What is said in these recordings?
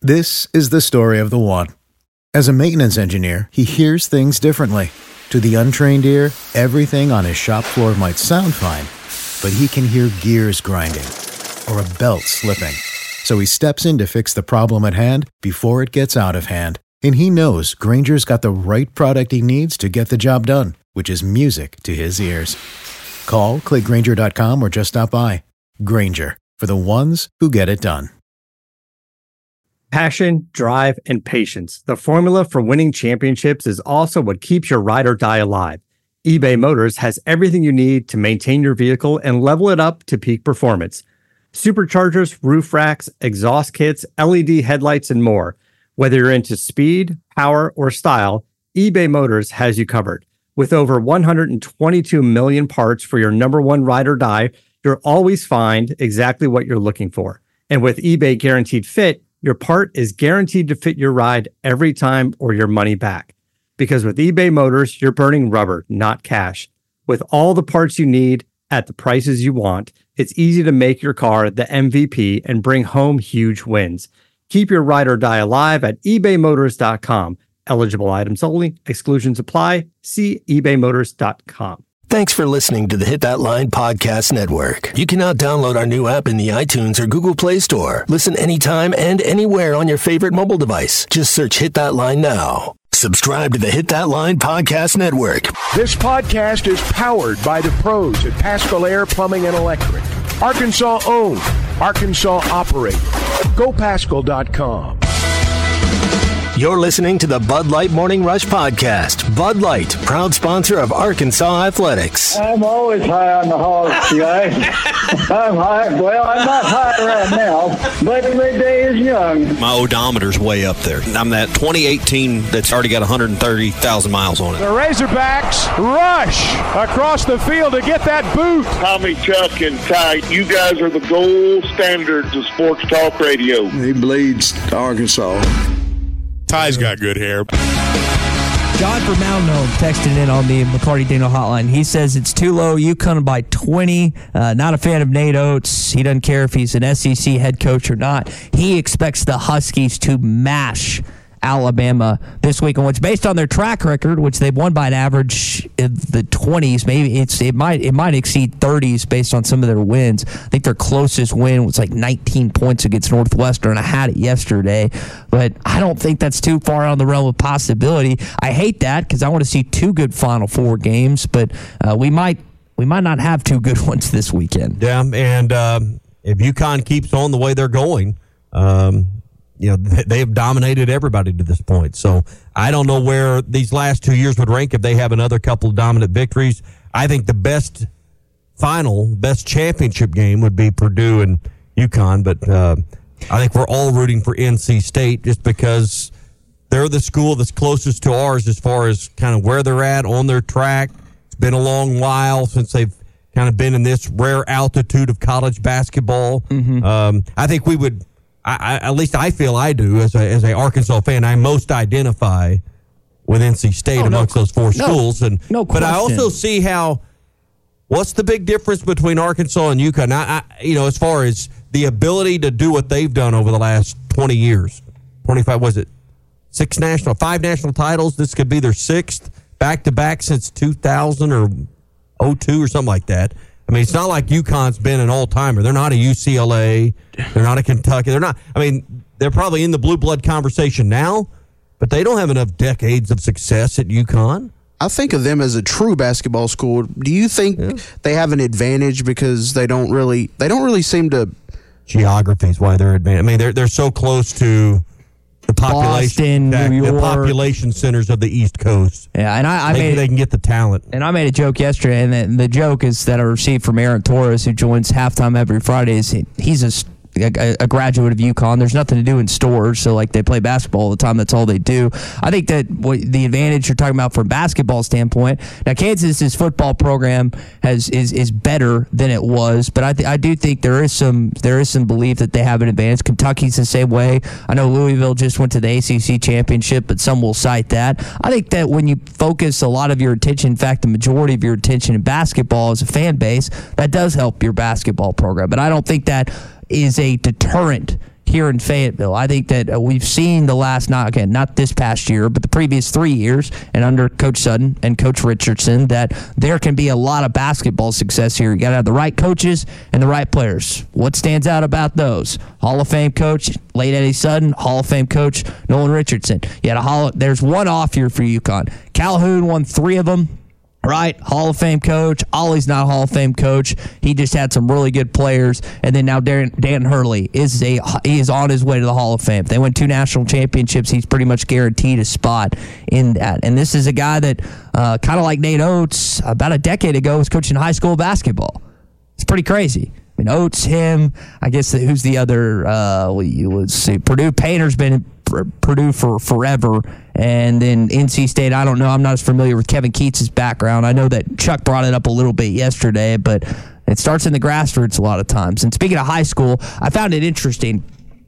This is the story of the one. As a maintenance engineer, he hears things differently. To the untrained ear, everything on his shop floor might sound fine, but he can hear gears grinding or a belt slipping. So he steps in to fix the problem at hand before it gets out of hand. And he knows Grainger's got the right product he needs to get the job done, which is music to his ears. Call, click Grainger.com, or just stop by. Grainger, for the ones who get it done. Passion, drive, and patience. The formula for winning championships is also what keeps your ride or die alive. eBay Motors has everything you need to maintain your vehicle and level it up to peak performance. Superchargers, roof racks, exhaust kits, LED headlights, and more. Whether you're into speed, power, or style, eBay Motors has you covered. With over 122 million parts for your number one ride or die, you'll always find exactly what you're looking for. And with eBay Guaranteed Fit, your part is guaranteed to fit your ride every time or your money back. Because with eBay Motors, you're burning rubber, not cash. With all the parts you need at the prices you want, it's easy to make your car the MVP and bring home huge wins. Keep your ride or die alive at ebaymotors.com. Eligible items only. Exclusions apply. See ebaymotors.com. Thanks for listening to the Hit That Line Podcast Network. You can now download our new app in the iTunes or Google Play Store. Listen anytime and anywhere on your favorite mobile device. Just search Hit That Line now. Subscribe to the Hit That Line Podcast Network. This podcast is powered by the pros at Paschal Air Plumbing and Electric. Arkansas owned, Arkansas operated. GoPaschal.com. You're listening to the Bud Light Morning Rush Podcast. Bud Light, proud sponsor of Arkansas Athletics. I'm always high on the hog, guys. I'm high. Well, I'm not high right now, but the day is young. My odometer's way up there. I'm that 2018 that's already got 130,000 miles on it. The Razorbacks rush across the field to get that boot. Tommy, Chuck, and Ty, you guys are the gold standards of sports talk radio. He bleeds Arkansas. Ty's got good hair. John from Mountain Home texted in on the McCarty Daniel hotline. He says it's too low. UConn by 20. Not a fan of Nate Oates. He doesn't care if he's an SEC head coach or not. He expects the Huskies to mash Alabama this week, and which based on their track record, which they've won by an average in the 20s, maybe it might exceed 30s based on some of their wins. I think their closest win was like 19 points against Northwestern. I had it yesterday, but I don't think that's too far out of the realm of possibility. I hate that because I want to see two good Final Four games, but we might not have two good ones this weekend. Yeah, and if UConn keeps on the way they're going, they have dominated everybody to this point. So I don't know where these last 2 years would rank if they have another couple of dominant victories. I think the best championship game would be Purdue and UConn, but I think we're all rooting for NC State just because they're the school that's closest to ours as far as kind of where they're at on their track. It's been a long while since they've kind of been in this rare altitude of college basketball. Mm-hmm. I think we would... at least I feel I do as a Arkansas fan. I most identify with NC State amongst those four schools, but I also see what's the big difference between Arkansas and UConn? As far as the ability to do what they've done over the last 20 years, 25 was it 5 national titles? This could be their 6th back-to-back since 2000 or 02 or something like that. I mean, it's not like UConn's been an all-timer. They're not a UCLA. They're not a Kentucky. They're probably in the blue blood conversation now, but they don't have enough decades of success at UConn. I think of them as a true basketball school. Do you think they have an advantage because they don't really seem to... Geography is why they're advanced. I mean, they're so close to the population, Boston, New York. The population centers of the East Coast. Yeah, and they can get the talent. And I made a joke yesterday, and the joke is that I received from Aaron Torres, who joins Halftime every Friday. He's a graduate of UConn. There's nothing to do in stores, so like they play basketball all the time. That's all they do. I think that the advantage you're talking about from a basketball standpoint. Now, Kansas's football program is better than it was, but I do think there is some belief that they have an advantage. Kentucky's the same way. I know Louisville just went to the ACC championship, but some will cite that. I think that when you focus a lot of your attention, in fact, the majority of your attention in basketball as a fan base, that does help your basketball program. But I don't think that is a deterrent here in Fayetteville. I think that we've seen the last, not this past year, but the previous 3 years, and under Coach Sutton and Coach Richardson, that there can be a lot of basketball success here. You got to have the right coaches and the right players. What stands out about those? Hall of Fame coach, late Eddie Sutton, Hall of Fame coach, Nolan Richardson. There's one off here for UConn. Calhoun won 3 of them. Right, Hall of Fame coach. Ollie's not a Hall of Fame coach. He just had some really good players. And then now Dan Hurley he is on his way to the Hall of Fame. If they win 2 national championships, he's pretty much guaranteed a spot in that. And this is a guy that, kind of like Nate Oates, about a decade ago, was coaching high school basketball. It's pretty crazy. I mean, Oates, him, I guess who's the other, let's see, Purdue. Painter's been at Purdue for forever. And then NC State, I don't know. I'm not as familiar with Kevin Keats' background. I know that Chuck brought it up a little bit yesterday, but it starts in the grassroots a lot of times. And speaking of high school, I found it interesting.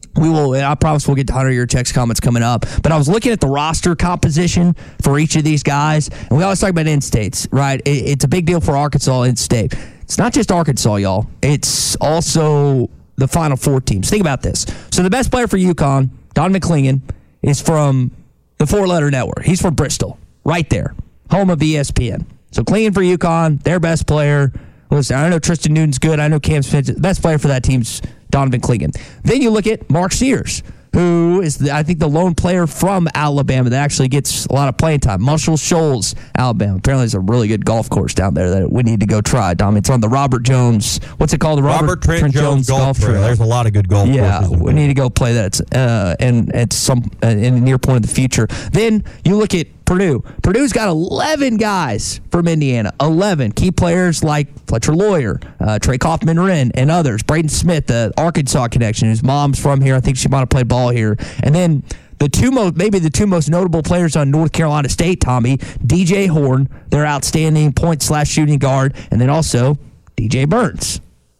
I promise we'll get to 100-year text comments coming up. But I was looking at the roster composition for each of these guys, and we always talk about in-states, right? It's a big deal for Arkansas in-state. It's not just Arkansas, y'all. It's also the Final Four teams. Think about this. So the best player for UConn, Don McClingan, is from the 4-letter network. He's from Bristol, right there, home of ESPN. So Clingan for UConn, their best player. Listen, I know Tristan Newton's good. I know Cam Smith. The best player for that team's Donovan Clingan. Then you look at Mark Sears, who is, I think, the lone player from Alabama that actually gets a lot of playing time. Muscle Shoals, Alabama. Apparently, there's a really good golf course down there that we need to go try, Dom. It's on the Robert Jones. What's it called? The Robert Trent Jones Golf Trail. There's a lot of good golf courses. Yeah, we need to go play that. And at in the near point of the future. Then you look at Purdue. Purdue's got 11 guys from Indiana. 11 key players like Fletcher Lawyer, Trey Kaufman-Wren, and others. Braden Smith, the Arkansas connection, whose mom's from here. I think she might have played ball here. And then the two most notable players on North Carolina State, Tommy, DJ Horn, their outstanding point/shooting guard, and then also DJ Burns.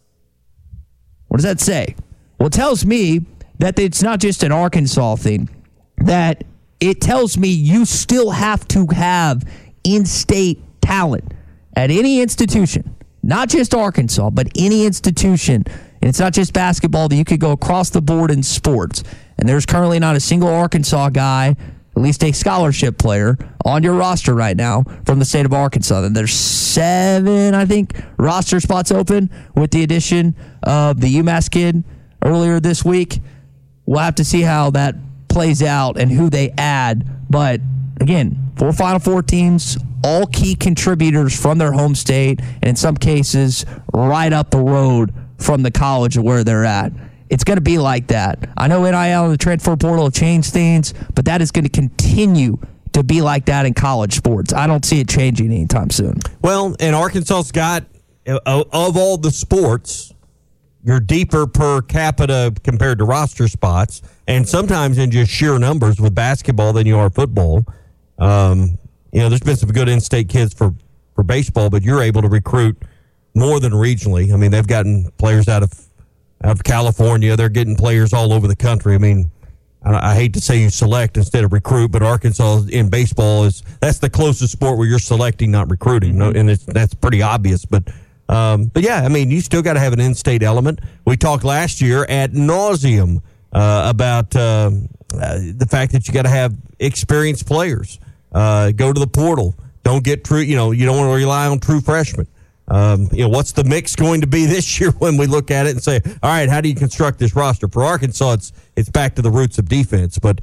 What does that say? Well, it tells me that it's not just an Arkansas thing, that it tells me you still have to have in-state talent at any institution, not just Arkansas, but any institution. And it's not just basketball, that you could go across the board in sports. And there's currently not a single Arkansas guy, at least a scholarship player, on your roster right now from the state of Arkansas. And there's 7, I think, roster spots open with the addition of the UMass kid earlier this week. We'll have to see how that plays out and who they add. But again, 4 Final Four teams, all key contributors from their home state, and in some cases right up the road from the college of where they're at. It's going to be like that. I know NIL and the transfer portal have changed things, but that is going to continue to be like that in college sports. I don't see it changing anytime soon. Well, and Arkansas's got, of all the sports, you're deeper per capita compared to roster spots, and sometimes in just sheer numbers with basketball than you are football. There's been some good in-state kids for baseball, but you're able to recruit more than regionally. I mean, they've gotten players out of California. They're getting players all over the country. I mean, I hate to say you select instead of recruit, but Arkansas in baseball that's the closest sport where you're selecting, not recruiting, and that's pretty obvious. But yeah, I mean, you still got to have an in-state element. We talked last year ad nauseum about the fact that you got to have experienced players. Go to the portal. Don't get true. You don't want to rely on true freshmen. What's the mix going to be this year when we look at it and say, all right, how do you construct this roster? For Arkansas, it's back to the roots of defense. But,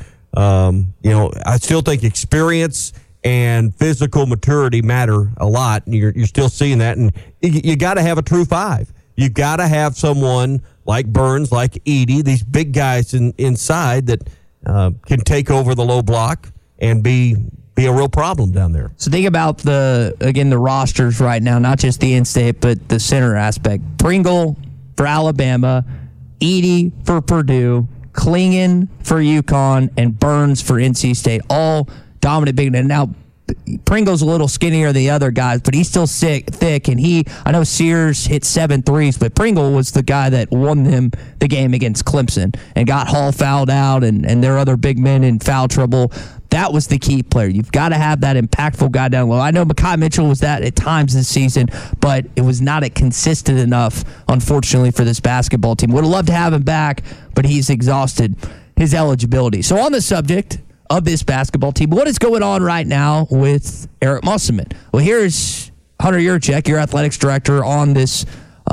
I still think experience and physical maturity matter a lot. And you're still seeing that. And you got to have a true 5. You got to have someone like Burns, like Edey, these big guys inside that can take over the low block and be a real problem down there. So think about the rosters right now, not just the in-state, but the center aspect. Pringle for Alabama, Edey for Purdue, Clingan for UConn, and Burns for NC State, all dominant big men. Now, Pringle's a little skinnier than the other guys, but he's still thick, and I know Sears hit 7 threes, but Pringle was the guy that won them the game against Clemson and got Hall fouled out and their other big men in foul trouble. That was the key player. You've got to have that impactful guy down low. I know Mekhi Mitchell was that at times this season, but it was not consistent enough, unfortunately, for this basketball team. Would have loved to have him back, but he's exhausted his eligibility. So on the subject of this basketball team, what is going on right now with Eric Musselman? Well, here's Hunter Yurachek, your athletics director, on this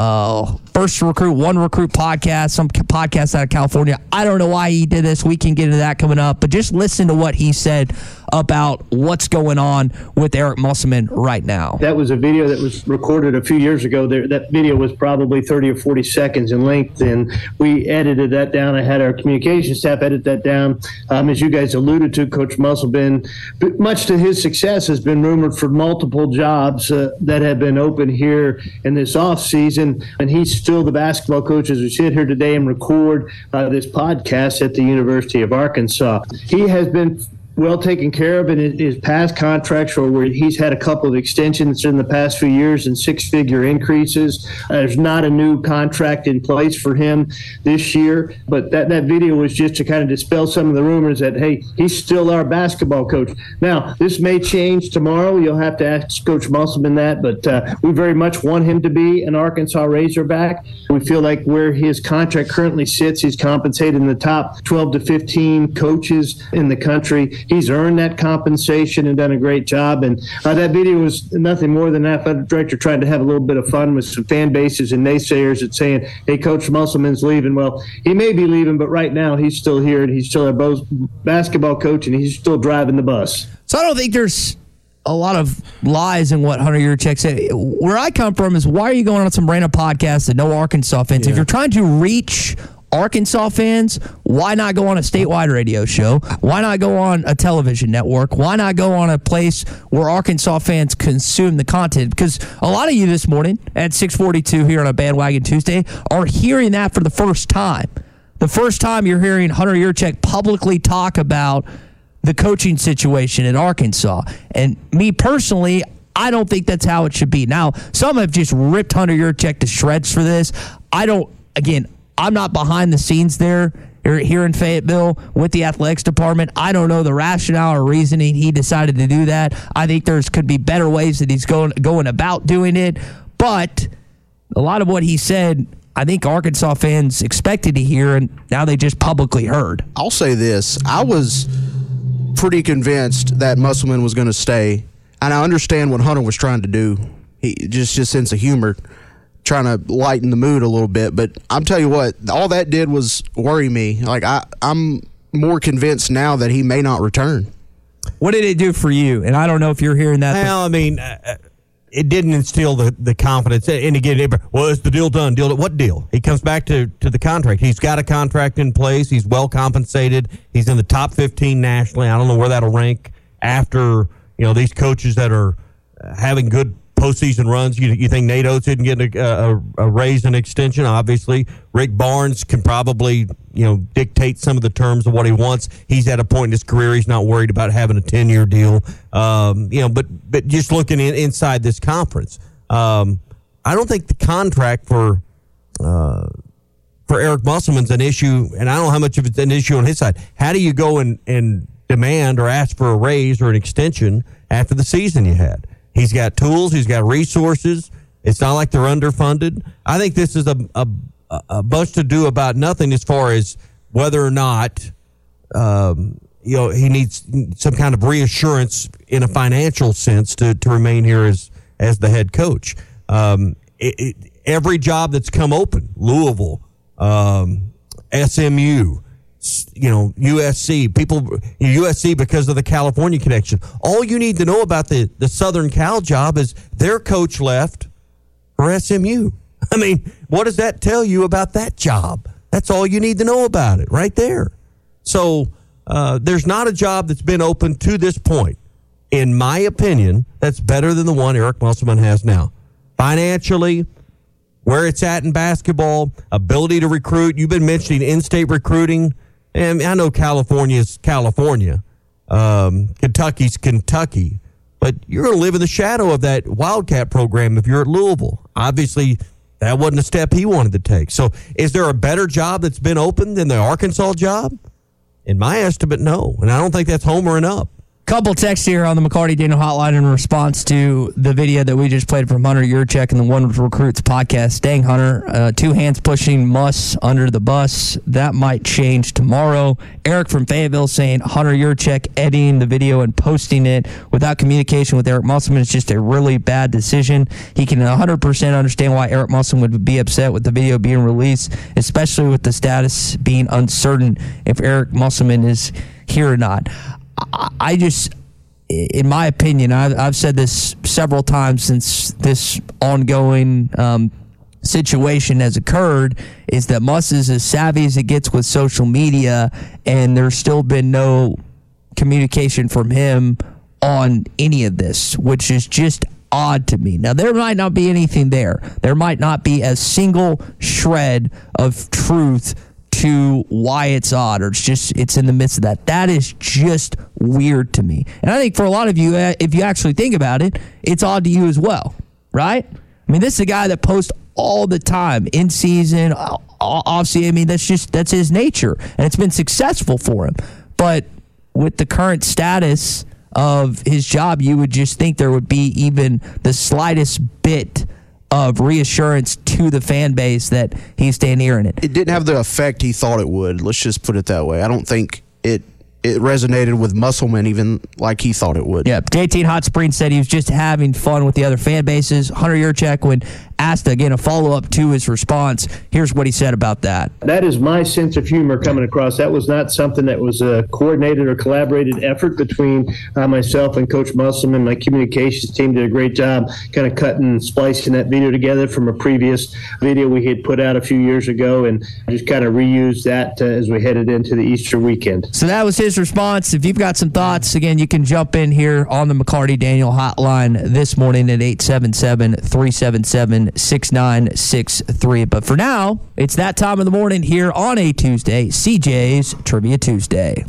First Recruit, One Recruit podcast, some podcast out of California. I don't know why he did this. We can get into that coming up, but just listen to what he said about what's going on with Eric Musselman right now. That was a video that was recorded a few years ago. That video was probably 30 or 40 seconds in length, and we edited that down. I had our communication staff edit that down. As you guys alluded to, Coach Musselman, much to his success, has been rumored for multiple jobs that have been open here in this offseason, and he's still the basketball coach as we sit here today and record this podcast at the University of Arkansas. He has been well taken care of in his past contracts, or where he's had a couple of extensions in the past few years and six-figure increases. There's not a new contract in place for him this year, but that video was just to kind of dispel some of the rumors that, hey, he's still our basketball coach. Now, this may change tomorrow. You'll have to ask Coach Musselman that, but we very much want him to be an Arkansas Razorback. We feel like where his contract currently sits, he's compensated in the top 12 to 15 coaches in the country. He's earned that compensation and done a great job. And that video was nothing more than an athletic director trying to have a little bit of fun with some fan bases and naysayers and saying, hey, Coach Musselman's leaving. Well, he may be leaving, but right now he's still here, and he's still our basketball coach, and he's still driving the bus. So I don't think there's a lot of lies in what Hunter Yurachek said. Where I come from is, why are you going on some random podcast that no Arkansas fans? Yeah. If you're trying to reach Arkansas fans, why not go on a statewide radio show? Why not go on a television network? Why not go on a place where Arkansas fans consume the content? Because a lot of you this morning at 6:42 here on a Bandwagon Tuesday are hearing that for the first time. The first time you're hearing Hunter Yurachek publicly talk about the coaching situation at Arkansas. And me personally, I don't think that's how it should be. Now, some have just ripped Hunter Yurachek to shreds for this. I'm not behind the scenes there here in Fayetteville with the athletics department. I don't know the rationale or reasoning he decided to do that. I think could be better ways that he's going about doing it. But a lot of what he said, I think Arkansas fans expected to hear, and now they just publicly heard. I'll say this. I was pretty convinced that Musselman was going to stay, and I understand what Hunter was trying to do. He just sense of humor, trying to lighten the mood a little bit. But I'm telling you what, all that did was worry me. Like, I'm more convinced now that he may not return. What did it do for you? And I don't know if you're hearing that. Well, I mean, it didn't instill the confidence. And again, well, is the deal done? What deal? He comes back to the contract. He's got a contract in place. He's well compensated. He's in the top 15 nationally. I don't know where that'll rank after, these coaches that are having good postseason runs. You think Nate Oates didn't get a raise and extension? Obviously, Rick Barnes can probably dictate some of the terms of what he wants. He's at a point in his career he's not worried about having a 10-year deal. But just looking inside this conference, I don't think the contract for Eric Musselman's an issue, and I don't know how much of it's an issue on his side. How do you go and demand or ask for a raise or an extension after the season you had? He's got tools. He's got resources. It's not like they're underfunded. I think this is a bunch to do about nothing as far as whether or not he needs some kind of reassurance in a financial sense to remain here as the head coach. Every job that's come open, Louisville, SMU, USC, USC because of the California connection. All you need to know about the Southern Cal job is their coach left for SMU. I mean, what does that tell you about that job? That's all you need to know about it right there. So there's not a job that's been open to this point, in my opinion, that's better than the one Eric Musselman has now. Financially, where it's at in basketball, ability to recruit. You've been mentioning in-state recruiting. And I know California's California. Kentucky's Kentucky. But you're going to live in the shadow of that Wildcat program if you're at Louisville. Obviously, that wasn't a step he wanted to take. So is there a better job that's been open than the Arkansas job? In my estimate, no. And I don't think that's homering up. Couple texts here on the McCarty Daniel hotline in response to the video that we just played from Hunter Yurchek and the One Recruits podcast. Dang, Hunter, 2 hands pushing Muss under the bus. That might change tomorrow. Eric from Fayetteville saying Hunter Yurchek editing the video and posting it without communication with Eric Musselman is just a really bad decision. He can 100% understand why Eric Musselman would be upset with the video being released, especially with the status being uncertain if Eric Musselman is here or not. I just, in my opinion, I've said this several times since this ongoing situation has occurred, is that Muss is as savvy as it gets with social media, and there's still been no communication from him on any of this, which is just odd to me. Now, there might not be anything there. There might not be a single shred of truth to why it's odd, or it's in the midst of that. That is just weird to me. And I think for a lot of you, if you actually think about it, it's odd to you as well, right? I mean, this is a guy that posts all the time, in season, off season. I mean, that's his nature, and it's been successful for him. But with the current status of his job, you would just think there would be even the slightest bit of reassurance to the fan base that he's staying here in it. It didn't have the effect he thought it would. Let's just put it that way. I don't think it resonated with Musselman even like he thought it would. Yeah, JT Hot Springs said he was just having fun with the other fan bases. Hunter Yurchek, when asked again a follow-up to his response, here's what he said about that. That is my sense of humor coming across. That was not something that was a coordinated or collaborated effort between myself and Coach Musselman. My communications team did a great job kind of cutting and splicing that video together from a previous video we had put out a few years ago, and just kind of reused that as we headed into the Easter weekend. So that was his response. If you've got some thoughts, again, you can jump in here on the McCarty Daniel hotline this morning at 877-377-6963. But for now, it's that time of the morning here on a Tuesday, CJ's Trivia Tuesday.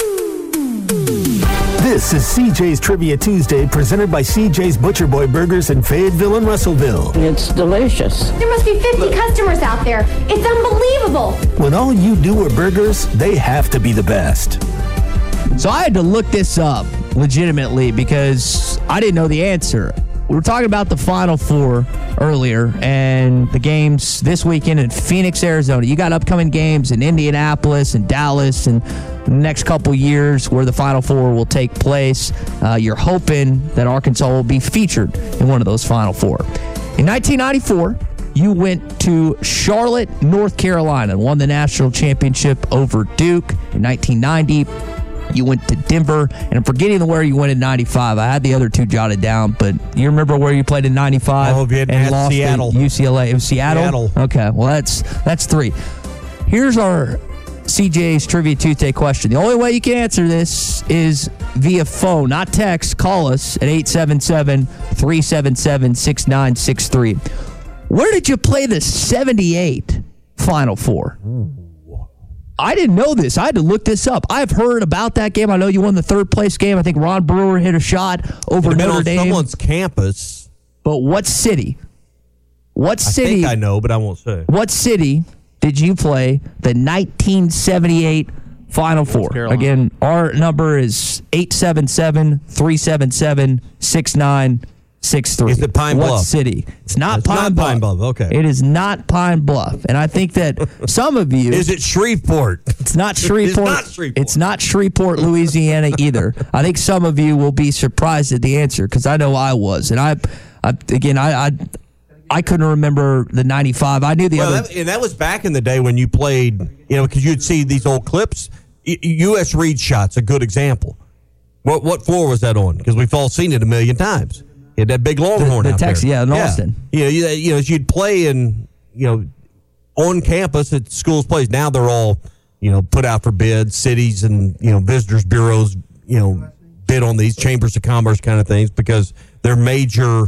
This is CJ's Trivia Tuesday, presented by CJ's Butcher Boy Burgers in Fayetteville and Russellville. It's delicious. There must be 50 customers out there. It's unbelievable. When all you do are burgers, they have to be the best. So I had to look this up legitimately because I didn't know the answer. We were talking about the Final Four earlier and the games this weekend in Phoenix, Arizona. You got upcoming games in Indianapolis and Dallas and the next couple years where the Final Four will take place. You're hoping that Arkansas will be featured in one of those Final Four. In 1994, you went to Charlotte, North Carolina, and won the national championship over Duke. In 1990, you went to Denver, and I'm forgetting where you went in 95. I had the other two jotted down, but you remember where you played in 95? Oh, and lost Seattle. UCLA. It was Seattle? Okay, well, that's 3. Here's our CJ's Trivia Tuesday question. The only way you can answer this is via phone, not text. Call us at 877-377-6963. Where did you play the 78 Final Four? I didn't know this. I had to look this up. I've heard about that game. I know you won the third place game. I think Ron Brewer hit a shot over Notre Dame. Someone's campus. But what city? I think I know, but I won't say. What city did you play the 1978 Final Four? Again, our number is 877-377-6963. Is it Pine Bluff? What city? It's not Pine Bluff. Pine Bluff. Okay. It is not Pine Bluff. And I think that some of you... Is it Shreveport? It's not Shreveport. It's not Shreveport. It's not Shreveport, Louisiana either. I think some of you will be surprised at the answer because I know I was. And I couldn't remember the 95. I knew the other. And that was back in the day when you played, because you'd see these old clips. U.S. Reed shot's a good example. What floor was that on? Because we've all seen it a million times. He had that big Longhorn out Texas, there. Yeah, in Austin. You'd play in, on campus at schools' plays. Now they're all, put out for bid. Cities and, visitors bureaus, bid on these chambers of commerce kind of things because they're major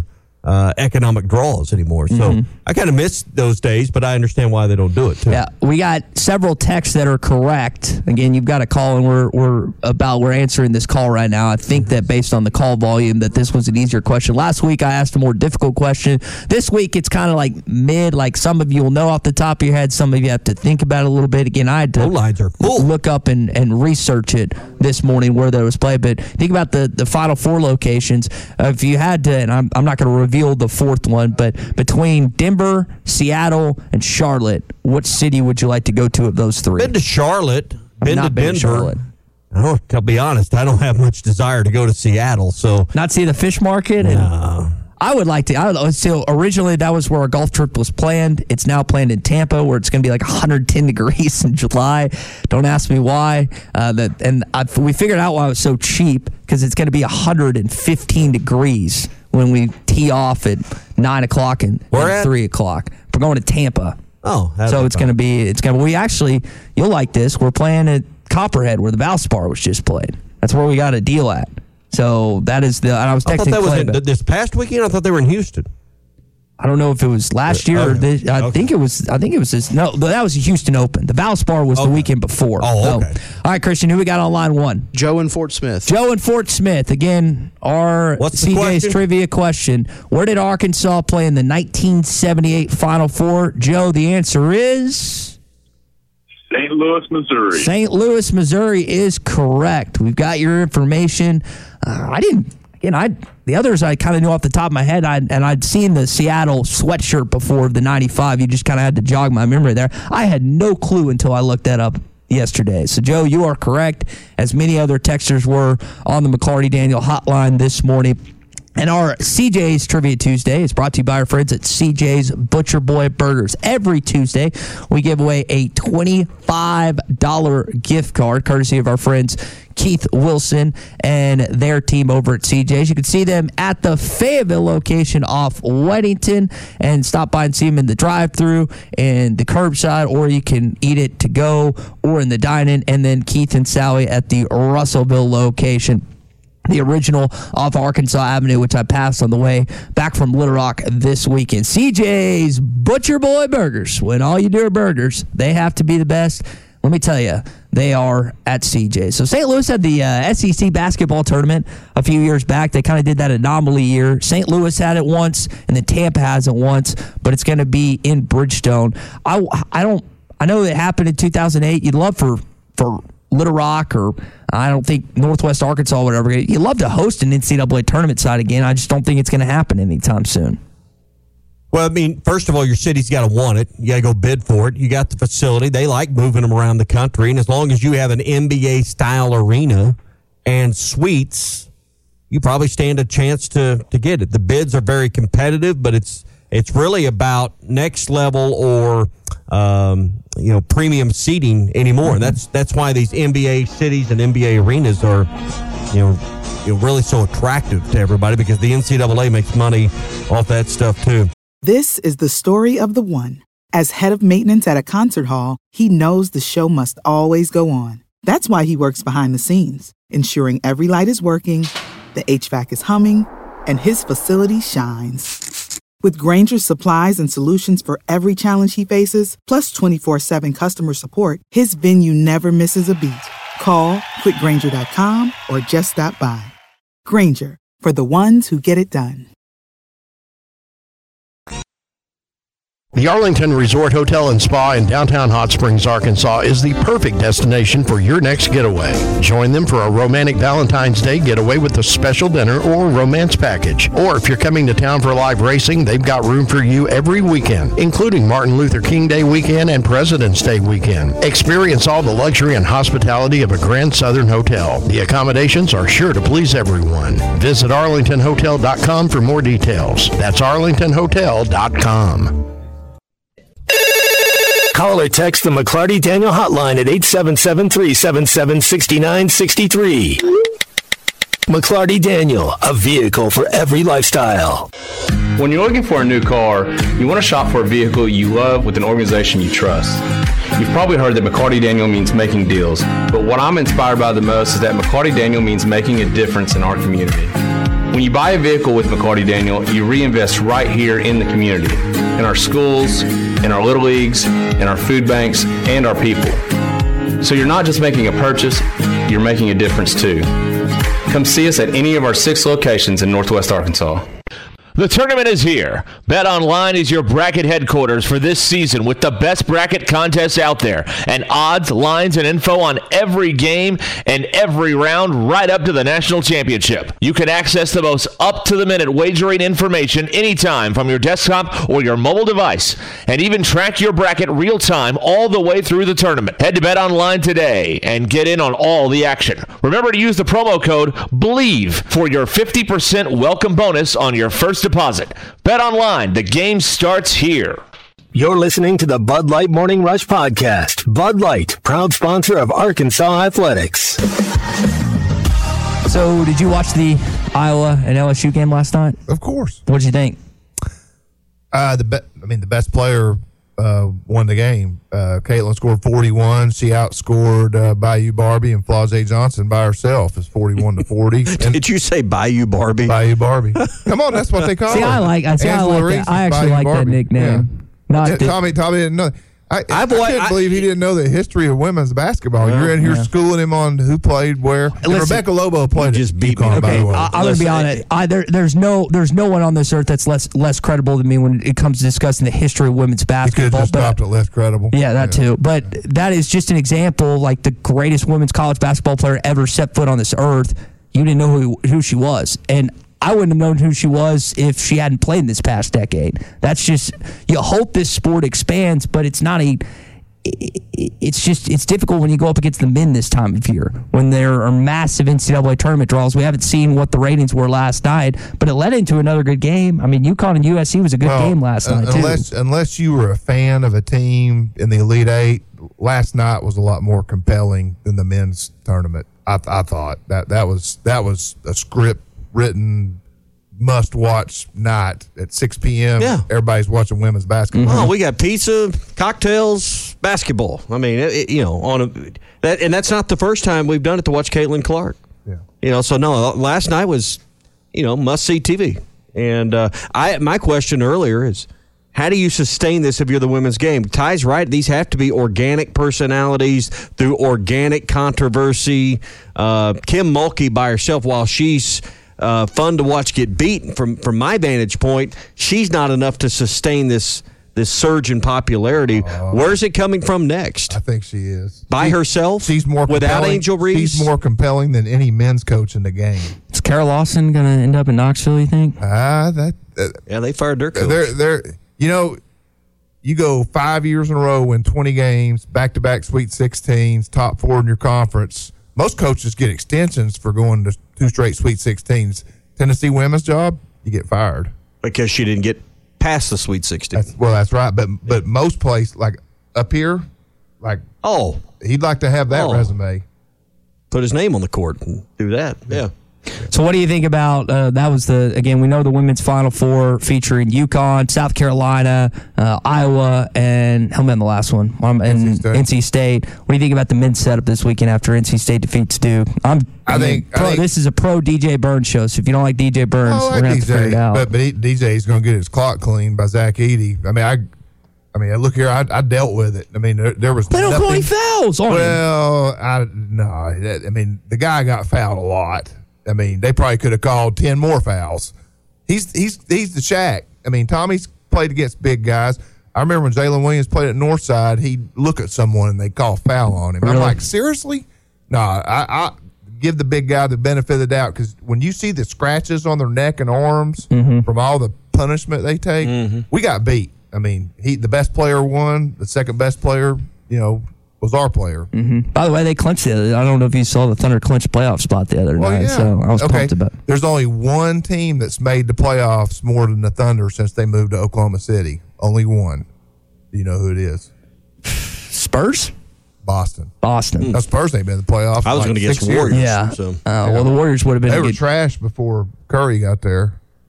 economic draws anymore. So I kind of miss those days, but I understand why they don't do it too. Yeah, we got several texts that are correct. Again, you've got a call, and we're answering this call right now. I think that based on the call volume, that this was an easier question. Last week I asked a more difficult question. This week it's kind of like mid. Like some of you will know off the top of your head. Some of you have to think about it a little bit. Again, I had to lines are full. Look up and research it this morning where there was play. But think about the Final Four locations. If you had to, and I'm not going to reveal the fourth one, but between Denver, Seattle, and Charlotte, what city would you like to go to of those three? Been to Charlotte. Been to Denver. Charlotte. I'll be honest, I don't have much desire to go to Seattle. So not see the fish market? No. I would like to. So originally that was where our golf trip was planned. It's now planned in Tampa, where it's going to be like 110 degrees in July. Don't ask me why. We figured out why it was so cheap, because it's going to be 115 degrees when we tee off at 9 o'clock and 3 o'clock. We're going to Tampa. Oh, so it's going to be. You'll like this. We're playing at Copperhead, where the Valspar was just played. That's where we got a deal at. So that is and I was texting Clay. Was this past weekend. I thought they were in Houston. I don't know if it was last year or this. I think it was this. No, that was the Houston Open. The Valspar was the weekend before. Oh, okay. All right, Christian, who we got on line one? Joe in Fort Smith. Joe in Fort Smith. Again, our CJ's trivia question. Where did Arkansas play in the 1978 Final Four? Joe, the answer is St. Louis, Missouri. St. Louis, Missouri is correct. We've got your information. The others I kind of knew off the top of my head, I'd seen the Seattle sweatshirt before, the 95. You just kind of had to jog my memory there. I had no clue until I looked that up yesterday. So, Joe, you are correct, as many other texters were on the McLarty Daniel hotline this morning. And our CJ's Trivia Tuesday is brought to you by our friends at CJ's Butcher Boy Burgers. Every Tuesday, we give away a $25 gift card, courtesy of our friends Keith Wilson and their team over at CJ's. You can see them at the Fayetteville location off Weddington, and stop by and see them in the drive-thru and the curbside, or you can eat it to go or in the dine-in. And then Keith and Sally at the Russellville location, the original off Arkansas Avenue, which I passed on the way back from Little Rock this weekend. CJ's Butcher Boy Burgers. When all you do are burgers, they have to be the best. Let me tell you, they are at CJ's. So St. Louis had the SEC basketball tournament a few years back. They kind of did that anomaly year. St. Louis had it once, and then Tampa has it once, but it's going to be in Bridgestone. I know it happened in 2008. You'd love for Little Rock, or I don't think Northwest Arkansas or whatever. You'd love to host an NCAA tournament side again. I just don't think it's going to happen anytime soon. Well, I mean, first of all, your city's got to want it. You got to go bid for it. You got the facility. They like moving them around the country. And as long as you have an NBA-style arena and suites, you probably stand a chance to get it. The bids are very competitive, but it's really about next level or premium seating anymore. That's why these NBA cities and NBA arenas are really so attractive to everybody, because the NCAA makes money off that stuff too. This is the story of the one. As head of maintenance at a concert hall, he knows the show must always go on. That's why he works behind the scenes, ensuring every light is working, the HVAC is humming, and his facility shines. With Grainger's supplies and solutions for every challenge he faces, plus 24/7 customer support, his venue never misses a beat. Call quickgrainger.com or just stop by. Grainger, for the ones who get it done. The Arlington Resort Hotel and Spa in downtown Hot Springs, Arkansas is the perfect destination for your next getaway. Join them for a romantic Valentine's Day getaway with a special dinner or romance package. Or if you're coming to town for live racing, they've got room for you every weekend, including Martin Luther King Day weekend and President's Day weekend. Experience all the luxury and hospitality of a Grand Southern hotel. The accommodations are sure to please everyone. Visit arlingtonhotel.com for more details. That's arlingtonhotel.com. Call or text the McLarty Daniel hotline at 877-377-6963. McLarty Daniel, a vehicle for every lifestyle. When you're looking for a new car, you want to shop for a vehicle you love with an organization you trust. You've probably heard that McLarty Daniel means making deals, but what I'm inspired by the most is that McLarty Daniel means making a difference in our community. When you buy a vehicle with McCarty Daniel, you reinvest right here in the community, in our schools, in our little leagues, in our food banks, and our people. So you're not just making a purchase, you're making a difference too. Come see us at any of our 6 locations in Northwest Arkansas. The tournament is here. BetOnline is your bracket headquarters for this season with the best bracket contests out there and odds, lines, and info on every game and every round right up to the national championship. You can access the most up-to-the-minute wagering information anytime from your desktop or your mobile device and even track your bracket real-time all the way through the tournament. Head to BetOnline today and get in on all the action. Remember to use the promo code BELIEVE for your 50% welcome bonus on your first deposit. BetOnline, the game starts here. You're listening to the Bud Light Morning Rush Podcast. Bud Light, proud sponsor of Arkansas Athletics. So, did you watch the Iowa and LSU game last night? Of course. What did you think? The best player won the game. Caitlin scored 41. She outscored Bayou Barbie, and Flau'jae Johnson by herself is 41-40. Did you say Bayou Barbie? Bayou Barbie. Come on, that's what they call her. I actually like that nickname. Yeah. Tommy didn't know. I can't believe he didn't know the history of women's basketball. You're in here schooling him on who played where. And Rebecca Lobo played. Just beat me. Okay, I'm going to be honest. There's no one on this earth that's less credible than me when it comes to discussing the history of women's basketball. You could have just dropped it less credible. Yeah, that too. But that is just an example. Like the greatest women's college basketball player ever set foot on this earth. You didn't know who she was, and I wouldn't have known who she was if she hadn't played in this past decade. That's just, you hope this sport expands, but it's not it's difficult when you go up against the men this time of year, when there are massive NCAA tournament draws. We haven't seen what the ratings were last night, but it led into another good game. I mean, UConn and USC was a good game last night, too. Unless you were a fan of a team in the Elite Eight, last night was a lot more compelling than the men's tournament. I thought that was a script written must-watch night at 6 p.m. Yeah. Everybody's watching women's basketball. Oh, we got pizza, cocktails, basketball. I mean, and that's not the first time we've done it to watch Caitlin Clark. Yeah. So no, last night was, must-see TV. And my question earlier is, how do you sustain this if you're the women's game? Ty's right. These have to be organic personalities through organic controversy. Kim Mulkey by herself, while she's fun to watch get beaten, from my vantage point, she's not enough to sustain this surge in popularity. Where's it coming from next? I think she is. By herself? She's more without Angel Reese? She's more compelling than any men's coach in the game. Is Kara Lawson going to end up in Knoxville, you think? Yeah, they fired their coach. You go 5 years in a row, win 20 games, back-to-back Sweet 16s, top 4 in your conference. Most coaches get extensions for going to 2 straight Sweet 16s. Tennessee women's job, you get fired. Because she didn't get past the Sweet 16. That's right. But most places, like up here, he'd like to have that resume. Put his name on the court and do that. Yeah. So what do you think about, that was we know the women's Final Four featuring UConn, South Carolina, Iowa, and help me on the last one, NC State. What do you think about the men's setup this weekend after NC State defeats Duke? I think this is a pro DJ Burns show, so if you don't like DJ Burns, we're going to have to figure it out. But DJ's going to get his clock cleaned by Zach Edey. I mean, look here. I dealt with it. I mean, there was. They don't call any fouls on him. Well, the guy got fouled a lot. I mean, they probably could have called 10 more fouls. He's the Shaq. I mean, Tommy's played against big guys. I remember when Jalen Williams played at Northside, he'd look at someone and they'd call foul on him. Really? I'm like, seriously? No, I give the big guy the benefit of the doubt, because when you see the scratches on their neck and arms from all the punishment they take, we got beat. I mean, the best player won. The second best player, was our player. By the way, they clinched it. I don't know if you saw the Thunder clinch playoff spot the other night, so I was pumped about it. There's only one team that's made the playoffs more than the Thunder since they moved to Oklahoma City. Only one. Do you know who it is? Spurs? Boston. No, Spurs ain't been in the playoffs. I was going to guess Warriors. Yeah. So. Well, the Warriors would have been. They were trash before Curry got there.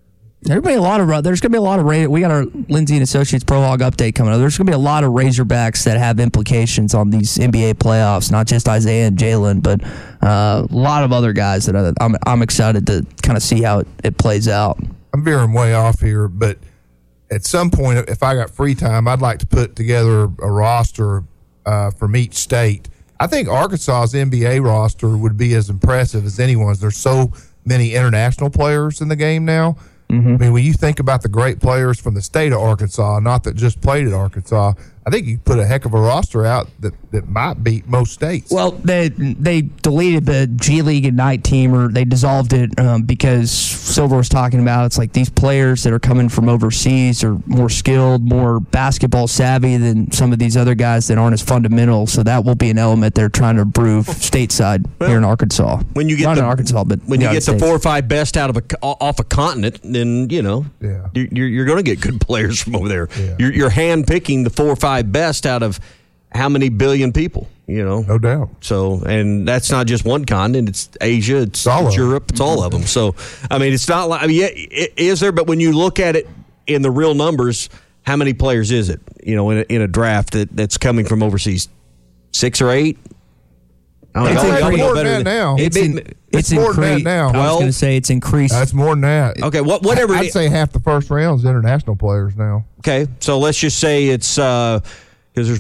There's going to be a lot of we got our Lindsay and Associates Pro Hog update coming up. There's going to be a lot of Razorbacks that have implications on these NBA playoffs, not just Isaiah and Jalen, but a lot of other guys that I'm excited to kind of see how it plays out. I'm veering way off here, but at some point, if I got free time, I'd like to put together a roster from each state. I think Arkansas's NBA roster would be as impressive as anyone's. There's so many international players in the game now. I mean, when you think about the great players from the state of Arkansas, not that just played at Arkansas, I think you put a heck of a roster out that might beat most states. Well, they deleted the G League Ignite team, or they dissolved it because Silver was talking about it's like these players that are coming from overseas are more skilled, more basketball savvy than some of these other guys that aren't as fundamental. So that will be an element they're trying to improve stateside here in Arkansas. When you get not in Arkansas, but when you get the 4 or 5 best out of off a continent, then you're going to get good players from over there. Yeah. You're hand picking the 4 or 5 best out of how many billion people, No doubt. So, and that's not just one continent. It's Asia, it's Europe, it's all of them. So, I mean, it's not like, is there, but when you look at it in the real numbers, how many players is it, in a draft that's coming from overseas? 6 or 8? It's more than that now. It's more than that now. I was going to say it's increased. That's more than that. Okay, whatever. I'd say half the first round is international players now. Okay, so let's just say it's because there's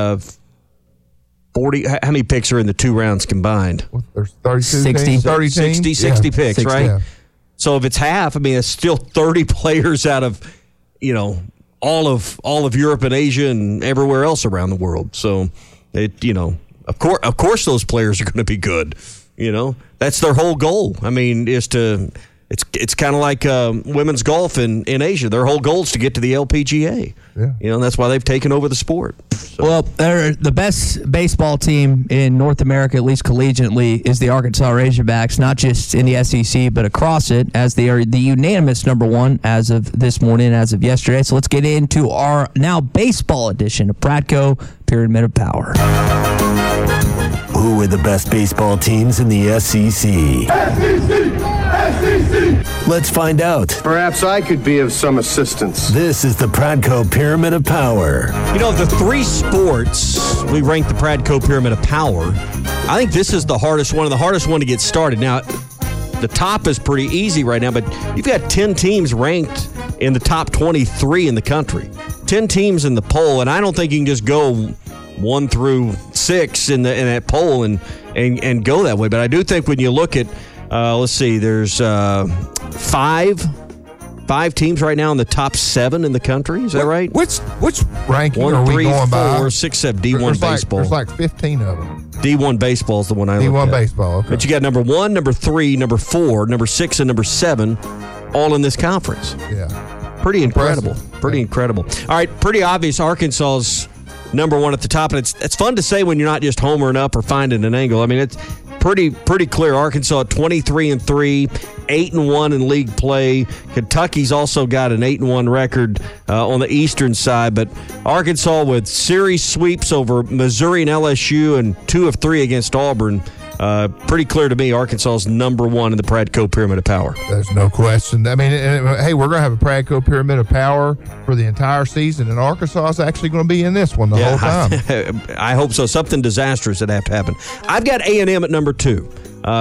40. How many picks are in the 2 rounds combined? There's 32 teams, 30 teams. 60 picks, 60. right? Yeah. So if it's half, I mean, it's still 30 players out of all of Europe and Asia and everywhere else around the world. So Of course, those players are going to be good. That's their whole goal. I mean, it's kind of like women's golf in Asia. Their whole goal is to get to the LPGA. Yeah. That's why they've taken over the sport. So. Well, they're the best baseball team in North America, at least collegiately, is the Arkansas Razorbacks, not just in the SEC, but across it, as they are the unanimous number 1 as of this morning, as of yesterday. So let's get into our now baseball edition of Pradco Pyramid of Power. Who are the best baseball teams in the SEC? Let's find out. Perhaps I could be of some assistance. This is the Pradco Pyramid of Power. Of the 3 sports, we ranked the Pradco Pyramid of Power. I think this is the hardest one to get started. Now, the top is pretty easy right now, but you've got 10 teams ranked in the top 23 in the country. 10 teams in the poll, and I don't think you can just go 1 through 6 in that poll and go that way. But I do think when you look at, let's see, there's 5 teams right now in the top 7 in the country. Is that right? Which ranking 1, are 3, we going 4, by? 6, 7. D1 baseball. There's like 15 of them. D1 baseball is the one I looked D1 at. baseball. Okay. But you got number 1, number 3, number 4, number 6, and number 7, all in this conference. Yeah. Pretty incredible. Pretty incredible. All right, pretty obvious. Arkansas's number 1 at the top, and it's fun to say when you're not just homering up or finding an angle. I mean, it's pretty clear. Arkansas 23-3, 8-1 in league play. Kentucky's also got an 8-1 record on the eastern side, but Arkansas with series sweeps over Missouri and LSU and 2 of 3 against Auburn. Pretty clear to me, Arkansas's number 1 in the Pradco Pyramid of Power. There's no question. I mean, hey, we're going to have a Pradco Pyramid of Power for the entire season, and Arkansas is actually going to be in this one the whole time. I hope so. Something disastrous would have to happen. I've got A&M at number 2.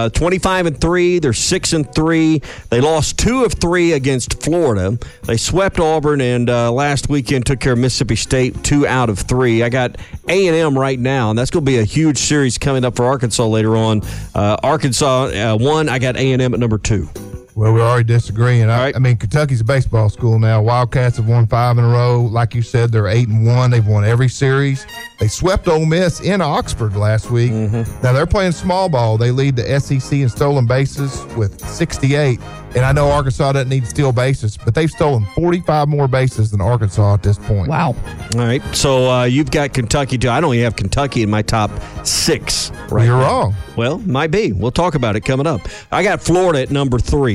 25-3. They're 6-3. They lost 2 of 3 against Florida. They swept Auburn, and last weekend took care of Mississippi State 2 out of 3. I got A&M right now, and that's going to be a huge series coming up for Arkansas later on. Arkansas 1. I got A&M at number 2. Well, we're already disagreeing. I mean, Kentucky's a baseball school now. Wildcats have won 5 in a row. Like you said, they're 8-1. They've won every series. They swept Ole Miss in Oxford last week. Mm-hmm. Now, they're playing small ball. They lead the SEC in stolen bases with 68. And I know Arkansas doesn't need to steal bases, but they've stolen 45 more bases than Arkansas at this point. Wow. All right. So you've got Kentucky, too. I don't even have Kentucky in my top 6 right You're now. wrong. Well, might be. We'll talk about it coming up. I got Florida at number 3.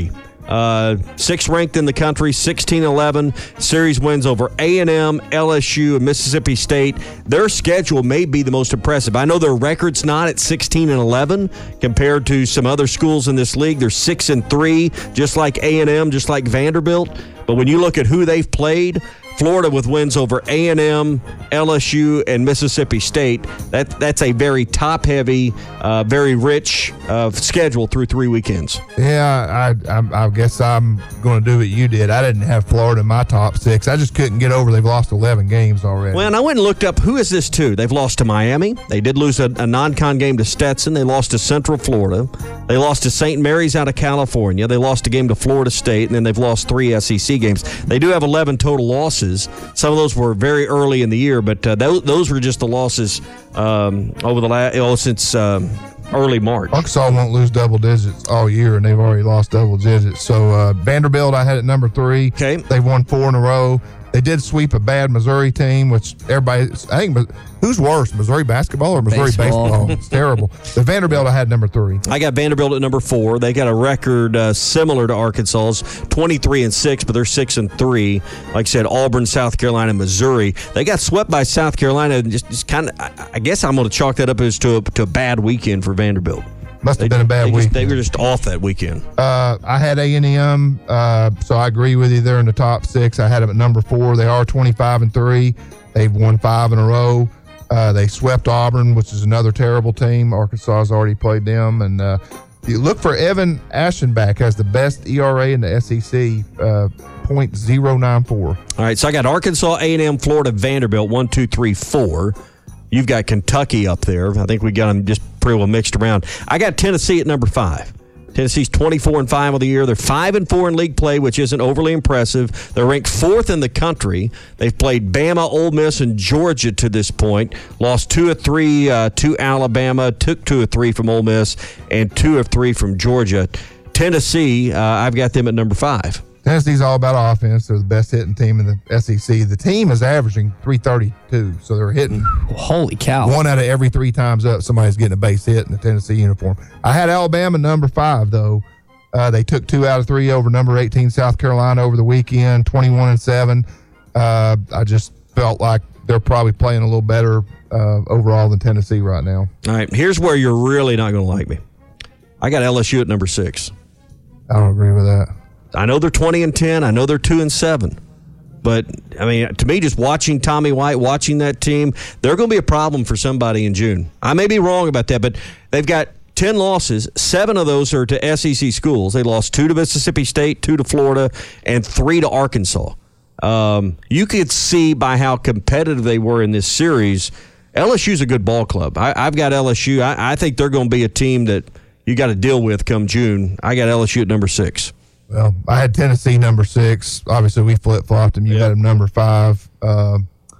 6th ranked in the country, 16-11. Series wins over A&M, LSU, and Mississippi State. Their schedule may be the most impressive. I know their record's not at 16-11 compared to some other schools in this league. They're 6-3, just like A&M, just like Vanderbilt. But when you look at who they've played, Florida with wins over A&M, LSU, and Mississippi State. That's a very top-heavy, very rich schedule through 3 weekends. Yeah, I guess I'm going to do what you did. I didn't have Florida in my top 6. I just couldn't get over they've lost 11 games already. Well, and I went and looked up who is this to. They've lost to Miami. They did lose a non-con game to Stetson. They lost to Central Florida. They lost to St. Mary's out of California. They lost a game to Florida State, and then they've lost 3 SEC games. They do have 11 total losses. Some of those were very early in the year, but those were just the losses over the since early March. Arkansas won't lose double digits all year, and they've already lost double digits. So Vanderbilt, I had at number 3. Okay, they've won 4 in a row. They did sweep a bad Missouri team, which everybody, I think, who's worse, Missouri basketball or Missouri baseball? It's terrible. The Vanderbilt, I had number 3. I got Vanderbilt at number 4. They got a record similar to Arkansas's, 23-6, but they're 6-3. Like I said, Auburn, South Carolina, Missouri. They got swept by South Carolina. Just kind of, I guess I'm going to chalk that up as to a bad weekend for Vanderbilt. Must have been a bad week. They were just off that weekend. I had A&M, so I agree with you. They're in the top 6. I had them at number 4. They are 25-3. They've won 5 in a row. They swept Auburn, which is another terrible team. Arkansas has already played them. And you look for Evan Aschenbach, has the best ERA in the SEC, .094. All right, so I got Arkansas, A&M, Florida, Vanderbilt, 1, 2, 3, 4. You've got Kentucky up there. I think we got them just pretty well mixed around. I got Tennessee at number 5. Tennessee's 24-5 on the year. They're 5-4 in league play, which isn't overly impressive. They're ranked 4th in the country. They've played Bama, Ole Miss, and Georgia to this point. Lost 2 of 3 to Alabama, took 2 of 3 from Ole Miss, and 2 of 3 from Georgia. Tennessee, I've got them at number 5. Tennessee's all about offense. They're the best hitting team in the SEC. The team is averaging 332, so they're hitting. Holy cow. 1 out of every 3 times up, somebody's getting a base hit in the Tennessee uniform. I had Alabama number 5, though. They took 2 out of 3 over number 18 South Carolina over the weekend, 21-7. I just felt like they're probably playing a little better overall than Tennessee right now. All right, here's where you're really not going to like me. I got LSU at number 6. I don't agree with that. I know they're 20-10. I know they're 2-7. But, I mean, to me, just watching Tommy White, watching that team, they're going to be a problem for somebody in June. I may be wrong about that, but they've got 10 losses. 7 of those are to SEC schools. They lost 2 to Mississippi State, 2 to Florida, and 3 to Arkansas. You could see by how competitive they were in this series, LSU's a good ball club. I've got LSU. I think they're going to be a team that you got to deal with come June. I got LSU at number 6. Well, I had Tennessee number 6. Obviously, we flip-flopped them. You had them number 5. I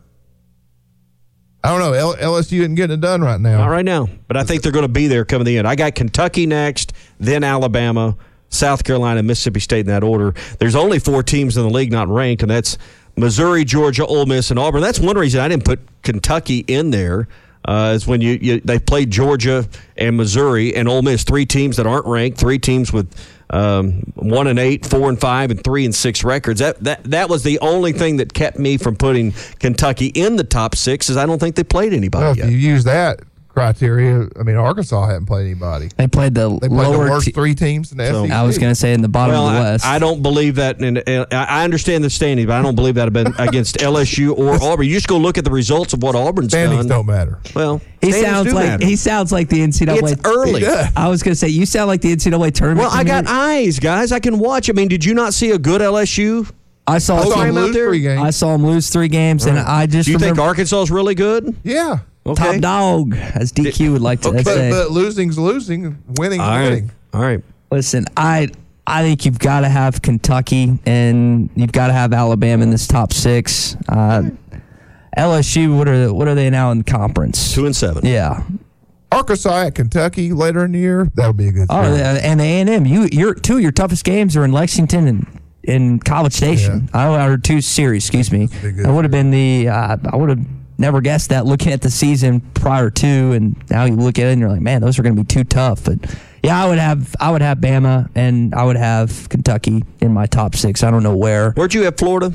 don't know. LSU isn't getting it done right now. Not right now, but I think they're going to be there coming the end. I got Kentucky next, then Alabama, South Carolina, Mississippi State in that order. There's only 4 teams in the league not ranked, and that's Missouri, Georgia, Ole Miss, and Auburn. That's one reason I didn't put Kentucky in there. Is when they played Georgia and Missouri and Ole Miss, 3 teams that aren't ranked, 3 teams with 1-8, 4-5, and 3-6 records. That was the only thing that kept me from putting Kentucky in the top 6, is I don't think they played anybody yet. If you use that criteria, I mean, Arkansas hadn't played anybody. They played the worst 3 teams in the SEC. I was going to say in the bottom of the West. I don't believe that. And I understand the standings, but I don't believe that have been against LSU or Auburn. You just go look at the results of what Auburn's standings done. Don't matter. Well, he sounds like the NCAA. It's early. I was going to say, you sound like the NCAA tournament. Well, I got eyes, guys. I can watch. I mean, did you not see a good LSU? I saw him lose 3 games. I saw him lose 3 games, and I just. Do you think Arkansas is really good? Yeah. Okay. Top dog, as DQ would like to say. But losing's losing, winning's winning. All right. Listen, I think you've got to have Kentucky and you've got to have Alabama in this top 6. LSU, what are they now in the conference? 2-7. Yeah. Arkansas at Kentucky later in the year, that'll be a good series. And A&M, your 2 of your toughest games are in Lexington and in College Station. Yeah. Or 2 series, excuse me. That would have been I would have never guessed that looking at the season prior to, and now you look at it and you're like, man, those are going to be too tough. But Yeah, I would have Bama, and I would have Kentucky in my top 6. I don't know where. Where'd you have Florida?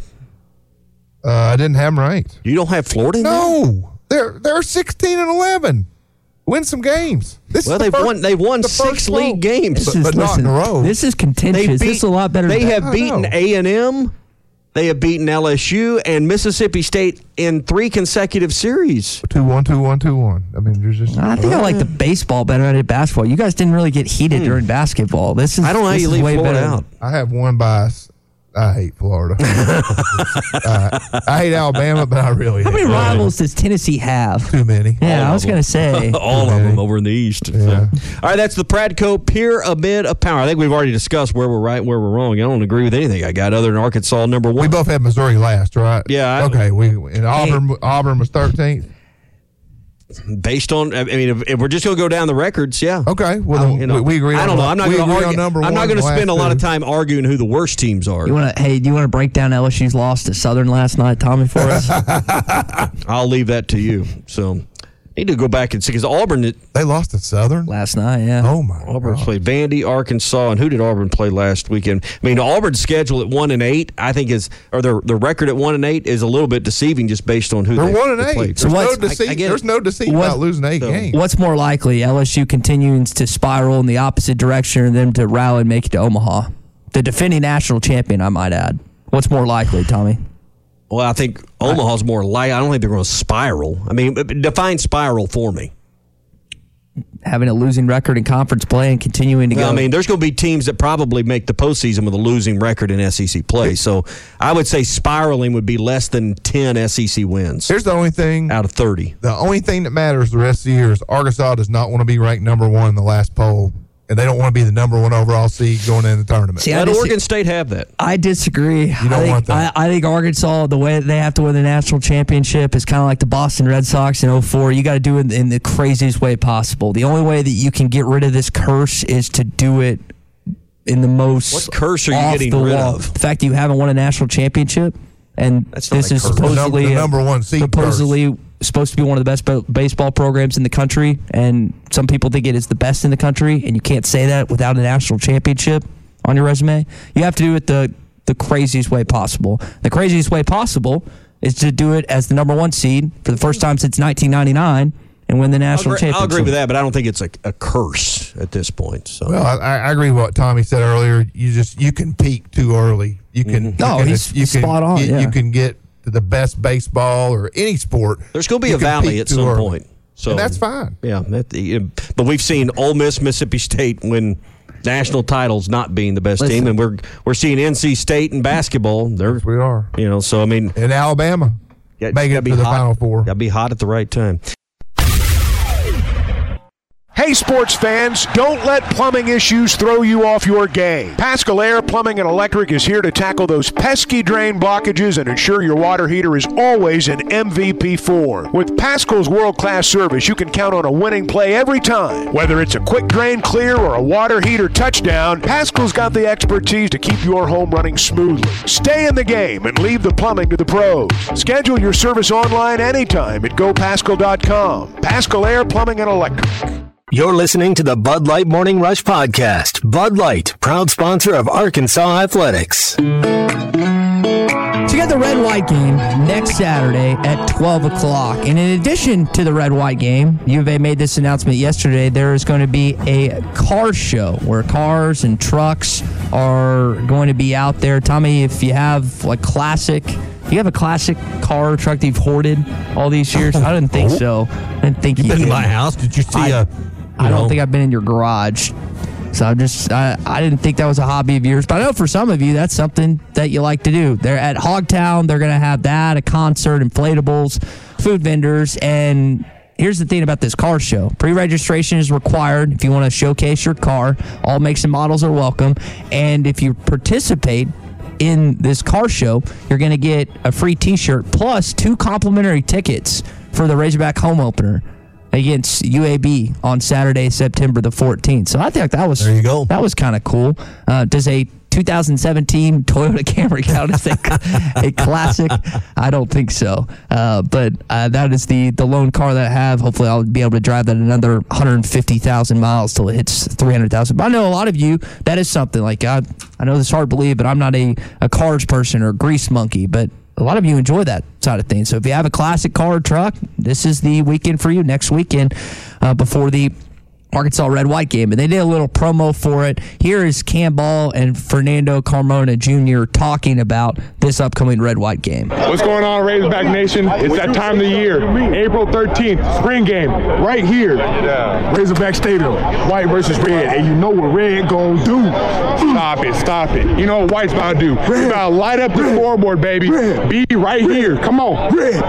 I didn't have them ranked. You don't have Florida? No, they're 16 and 11. Win some games. They've won 6 league games, but not in a row. This is contentious. This is a lot better. They have beaten A&M. They have beaten LSU and Mississippi State in 3 consecutive series. 2-1, 2-1, 2-1. I mean, there's just. I think I like the baseball better than basketball. You guys didn't really get heated during basketball. This is. I don't know how you leave Florida out. I have one bias. I hate Florida. I hate Alabama, but I really hate How many Florida. rivals does Tennessee have? Too many. Yeah, I was going to say. All of them over in the East. Yeah. So. All right, that's the Pradco Pyramid of Power. I think we've already discussed where we're right and where we're wrong. I don't agree with anything I got other than Arkansas number 1. We both had Missouri last, right? Yeah. Okay. Auburn was 13th. Based on, I mean, if we're just going to go down the records, yeah. Okay. Well, we agree on I don't know. I'm not going to argue. I'm not going to spend a lot of time arguing who the worst teams are. Do you want to break down LSU's loss to Southern last night, Tommy, for us? I'll leave that to you. So, need to go back and see because Auburn. They lost to Southern last night. Yeah. Oh my. Auburn God. played Vandy, Arkansas, and who did Auburn play last weekend? I mean, Auburn's schedule at 1-8, I think the record at 1-8 is a little bit deceiving just based on who they're they 1-8. played. So there's no deceit about losing 8 games. What's more likely, LSU continuing to spiral in the opposite direction, or them to rally and make it to Omaha, the defending national champion? I might add. What's more likely, Tommy? Well, I think Omaha's more light. I don't think they're going to spiral. I mean, define spiral for me. Having a losing record in conference play and continuing to go. I mean, there's going to be teams that probably make the postseason with a losing record in SEC play. So I would say spiraling would be less than 10 SEC wins. Here's the only thing. Out of 30. The only thing that matters the rest of the year is Arkansas does not want to be ranked number 1 in the last poll. And they don't want to be the number 1 overall seed going into the tournament. Let Oregon State have that. I disagree. You don't want that. I think Arkansas, the way they have to win the national championship is kind of like the Boston Red Sox in 2004. You got to do it in the craziest way possible. The only way that you can get rid of this curse is to do it in the most. What curse are you getting rid of? The fact that you haven't won a national championship, and That's not this a is curse. supposedly the number 1 seed. Supposedly supposed to be one of the best baseball programs in the country, and some people think it is the best in the country, and you can't say that without a national championship on your resume. You have to do it the craziest way possible. The craziest way possible is to do it as the number 1 seed for the first time since 1999 and win the national championship. I'll agree with that, but I don't think it's a curse at this point. So. Well, I agree with what Tommy said earlier. You can peak too early. You can. He's spot on. You can get to the best baseball or any sport. There's going to be a valley at some point. So, and that's fine. Yeah, but we've seen Ole Miss, Mississippi State win national titles not being the best team, and we're seeing NC State in basketball. Yes, we are. So I mean, in Alabama, make it to the Final Four. Got to be hot at the right time. Hey, sports fans, don't let plumbing issues throw you off your game. Paschal Air Plumbing and Electric is here to tackle those pesky drain blockages and ensure your water heater is always in MVP form. With Paschal's world-class service, you can count on a winning play every time. Whether it's a quick drain clear or a water heater touchdown, Paschal's got the expertise to keep your home running smoothly. Stay in the game and leave the plumbing to the pros. Schedule your service online anytime at gopaschal.com. Paschal Air Plumbing and Electric. You're listening to the Bud Light Morning Rush Podcast. Bud Light, proud sponsor of Arkansas Athletics. So you got the red-white game next Saturday at 12 o'clock. And in addition to the red-white game, U of A made this announcement yesterday, there is going to be a car show where cars and trucks are going to be out there. Tommy, if you have a classic car or truck that you've hoarded all these years? I didn't think so. I didn't think you've been in my house. Did you see I don't think I've been in your garage. So I didn't think that was a hobby of yours. But I know for some of you, that's something that you like to do. They're at Hogtown. They're going to have that, a concert, inflatables, food vendors. And here's the thing about this car show. Pre-registration is required if you want to showcase your car. All makes and models are welcome. And if you participate in this car show, you're going to get a free T-shirt plus 2 complimentary tickets for the Razorback home opener against UAB on Saturday, September the 14th. So I think that was there you go. That was kind of cool. Does a 2017 Toyota Camry count as a classic? I don't think so. But that is the loan car that I have. Hopefully, I'll be able to drive that another 150,000 miles till it hits 300,000. But I know a lot of you, that is something. Like, I know this is hard to believe, but I'm not a cars person or a grease monkey. But a lot of you enjoy that side of things. So if you have a classic car or truck, this is the weekend for you. Next weekend before the Arkansas Red-White game, and they did a little promo for it. Here is Cam Ball and Fernando Carmona Jr. talking about this upcoming Red-White game. What's going on, Razorback Nation? It's that time of the year, April 13th, spring game, right here, Razorback Stadium, white versus red, and you know what red gonna do. Stop it. You know what white's about to do. We about to light up the scoreboard, baby. Be right here. Come on. Red.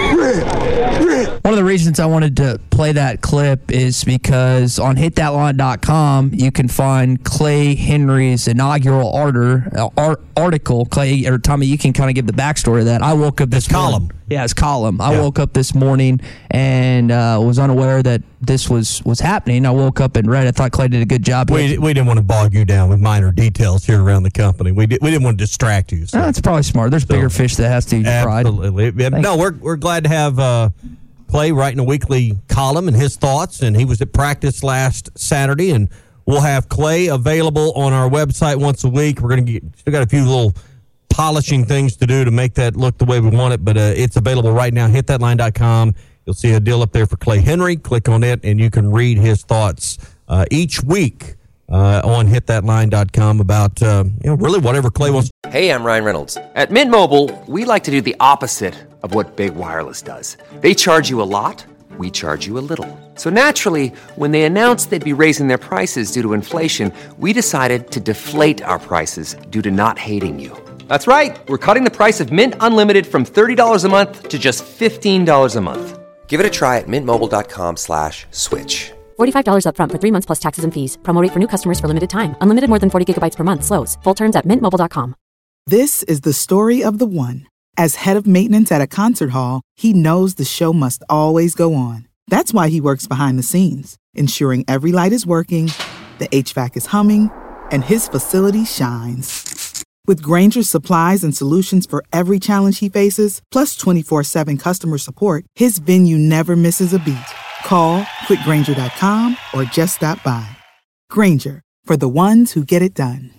One of the reasons I wanted to play that clip is because on hitthatline.com, you can find Clay Henry's inaugural article. Clay, or Tommy, you can kind of give the backstory of that. I woke up this column. Yeah, his column. I woke up this morning and was unaware that this was happening. I woke up and read. I thought Clay did a good job. We didn't want to bog you down with minor details here around the company. We didn't want to distract you. So. That's probably smart. There's bigger fish that has to be fried. Absolutely. No, we're glad to have Clay writing a weekly column and his thoughts, and he was at practice last Saturday, and we'll have Clay available on our website once a week. We're going to still got a few little polishing things to do to make that look the way we want it, but it's available right now. Hitthatline.com. You'll see a deal up there for Clay Henry. Click on it, and you can read his thoughts each week on hitthatline.com about really whatever Clay wants. Hey, I'm Ryan Reynolds. At Mint Mobile, we like to do the opposite of what Big Wireless does. They charge you a lot, we charge you a little. So naturally, when they announced they'd be raising their prices due to inflation, we decided to deflate our prices due to not hating you. That's right. We're cutting the price of Mint Unlimited from $30 a month to just $15 a month. Give it a try at mintmobile.com/switch. $45 up front for 3 months plus taxes and fees. Promo rate for new customers for limited time. Unlimited more than 40 gigabytes per month. Slows full terms at mintmobile.com. This is the story of the one. As head of maintenance at a concert hall, he knows the show must always go on. That's why he works behind the scenes, ensuring every light is working, the HVAC is humming, and his facility shines. With Grainger's supplies and solutions for every challenge he faces, plus 24/7 customer support, his venue never misses a beat. Call quickgrainger.com or just stop by. Grainger, for the ones who get it done.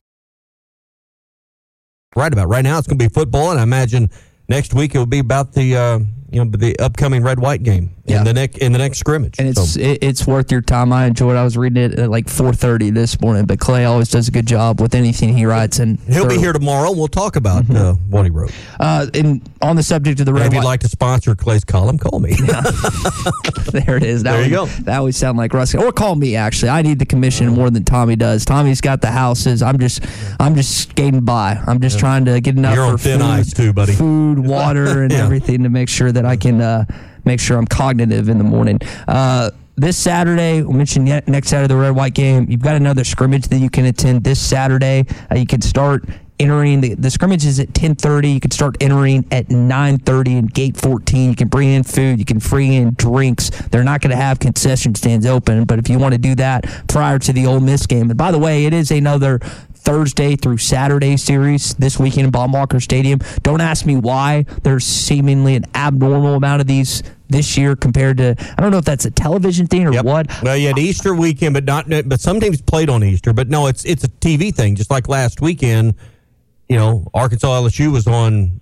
Right about right now, it's going to be football, and I imagine next week it will be about the upcoming Red-White game in the next scrimmage. And it's worth your time. I enjoyed it. I was reading it at like 4:30 this morning, but Clay always does a good job with anything he writes. And he'll be here tomorrow. We'll talk about what he wrote. And on the subject of the Red-White, if you'd like to sponsor Clay's column, call me. There it is. There you go. That always sound like Russ. Or call me, actually. I need the commission more than Tommy does. Tommy's got the houses. I'm just skating by. I'm just trying to get enough You're for on thin food, ice too, buddy. Food, water, and everything to make sure that I can make sure I'm cognitive in the morning. This Saturday, we'll mention next Saturday, the Red-White game. You've got another scrimmage that you can attend this Saturday. You can start entering. The scrimmage is at 10:30. You can start entering at 9:30 in gate 14. You can bring in food. You can bring in drinks. They're not going to have concession stands open, but if you want to do that prior to the Ole Miss game. And by the way, it is another Thursday through Saturday series this weekend in Baum-Walker Stadium. Don't ask me why there's seemingly an abnormal amount of these this year compared to, I don't know if that's a television thing or what. Well, you had Easter weekend, but some teams played on Easter. But no, it's a TV thing, just like last weekend. Arkansas LSU was on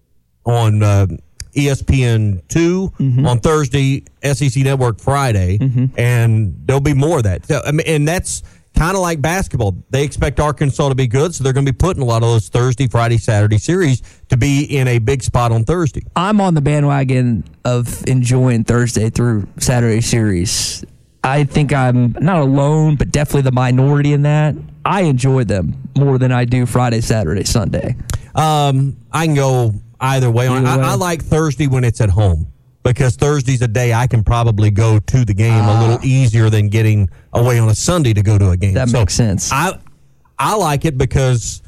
ESPN2 on Thursday, SEC Network Friday, and there'll be more of that. So, and that's kind of like basketball. They expect Arkansas to be good, so they're going to be putting a lot of those Thursday, Friday, Saturday series to be in a big spot on Thursday. I'm on the bandwagon of enjoying Thursday through Saturday series. I think I'm not alone, but definitely the minority in that. I enjoy them more than I do Friday, Saturday, Sunday. I can go either way. I like Thursday when it's at home, because Thursday's a day I can probably go to the game a little easier than getting away on a Sunday to go to a game. That makes sense. I like it because,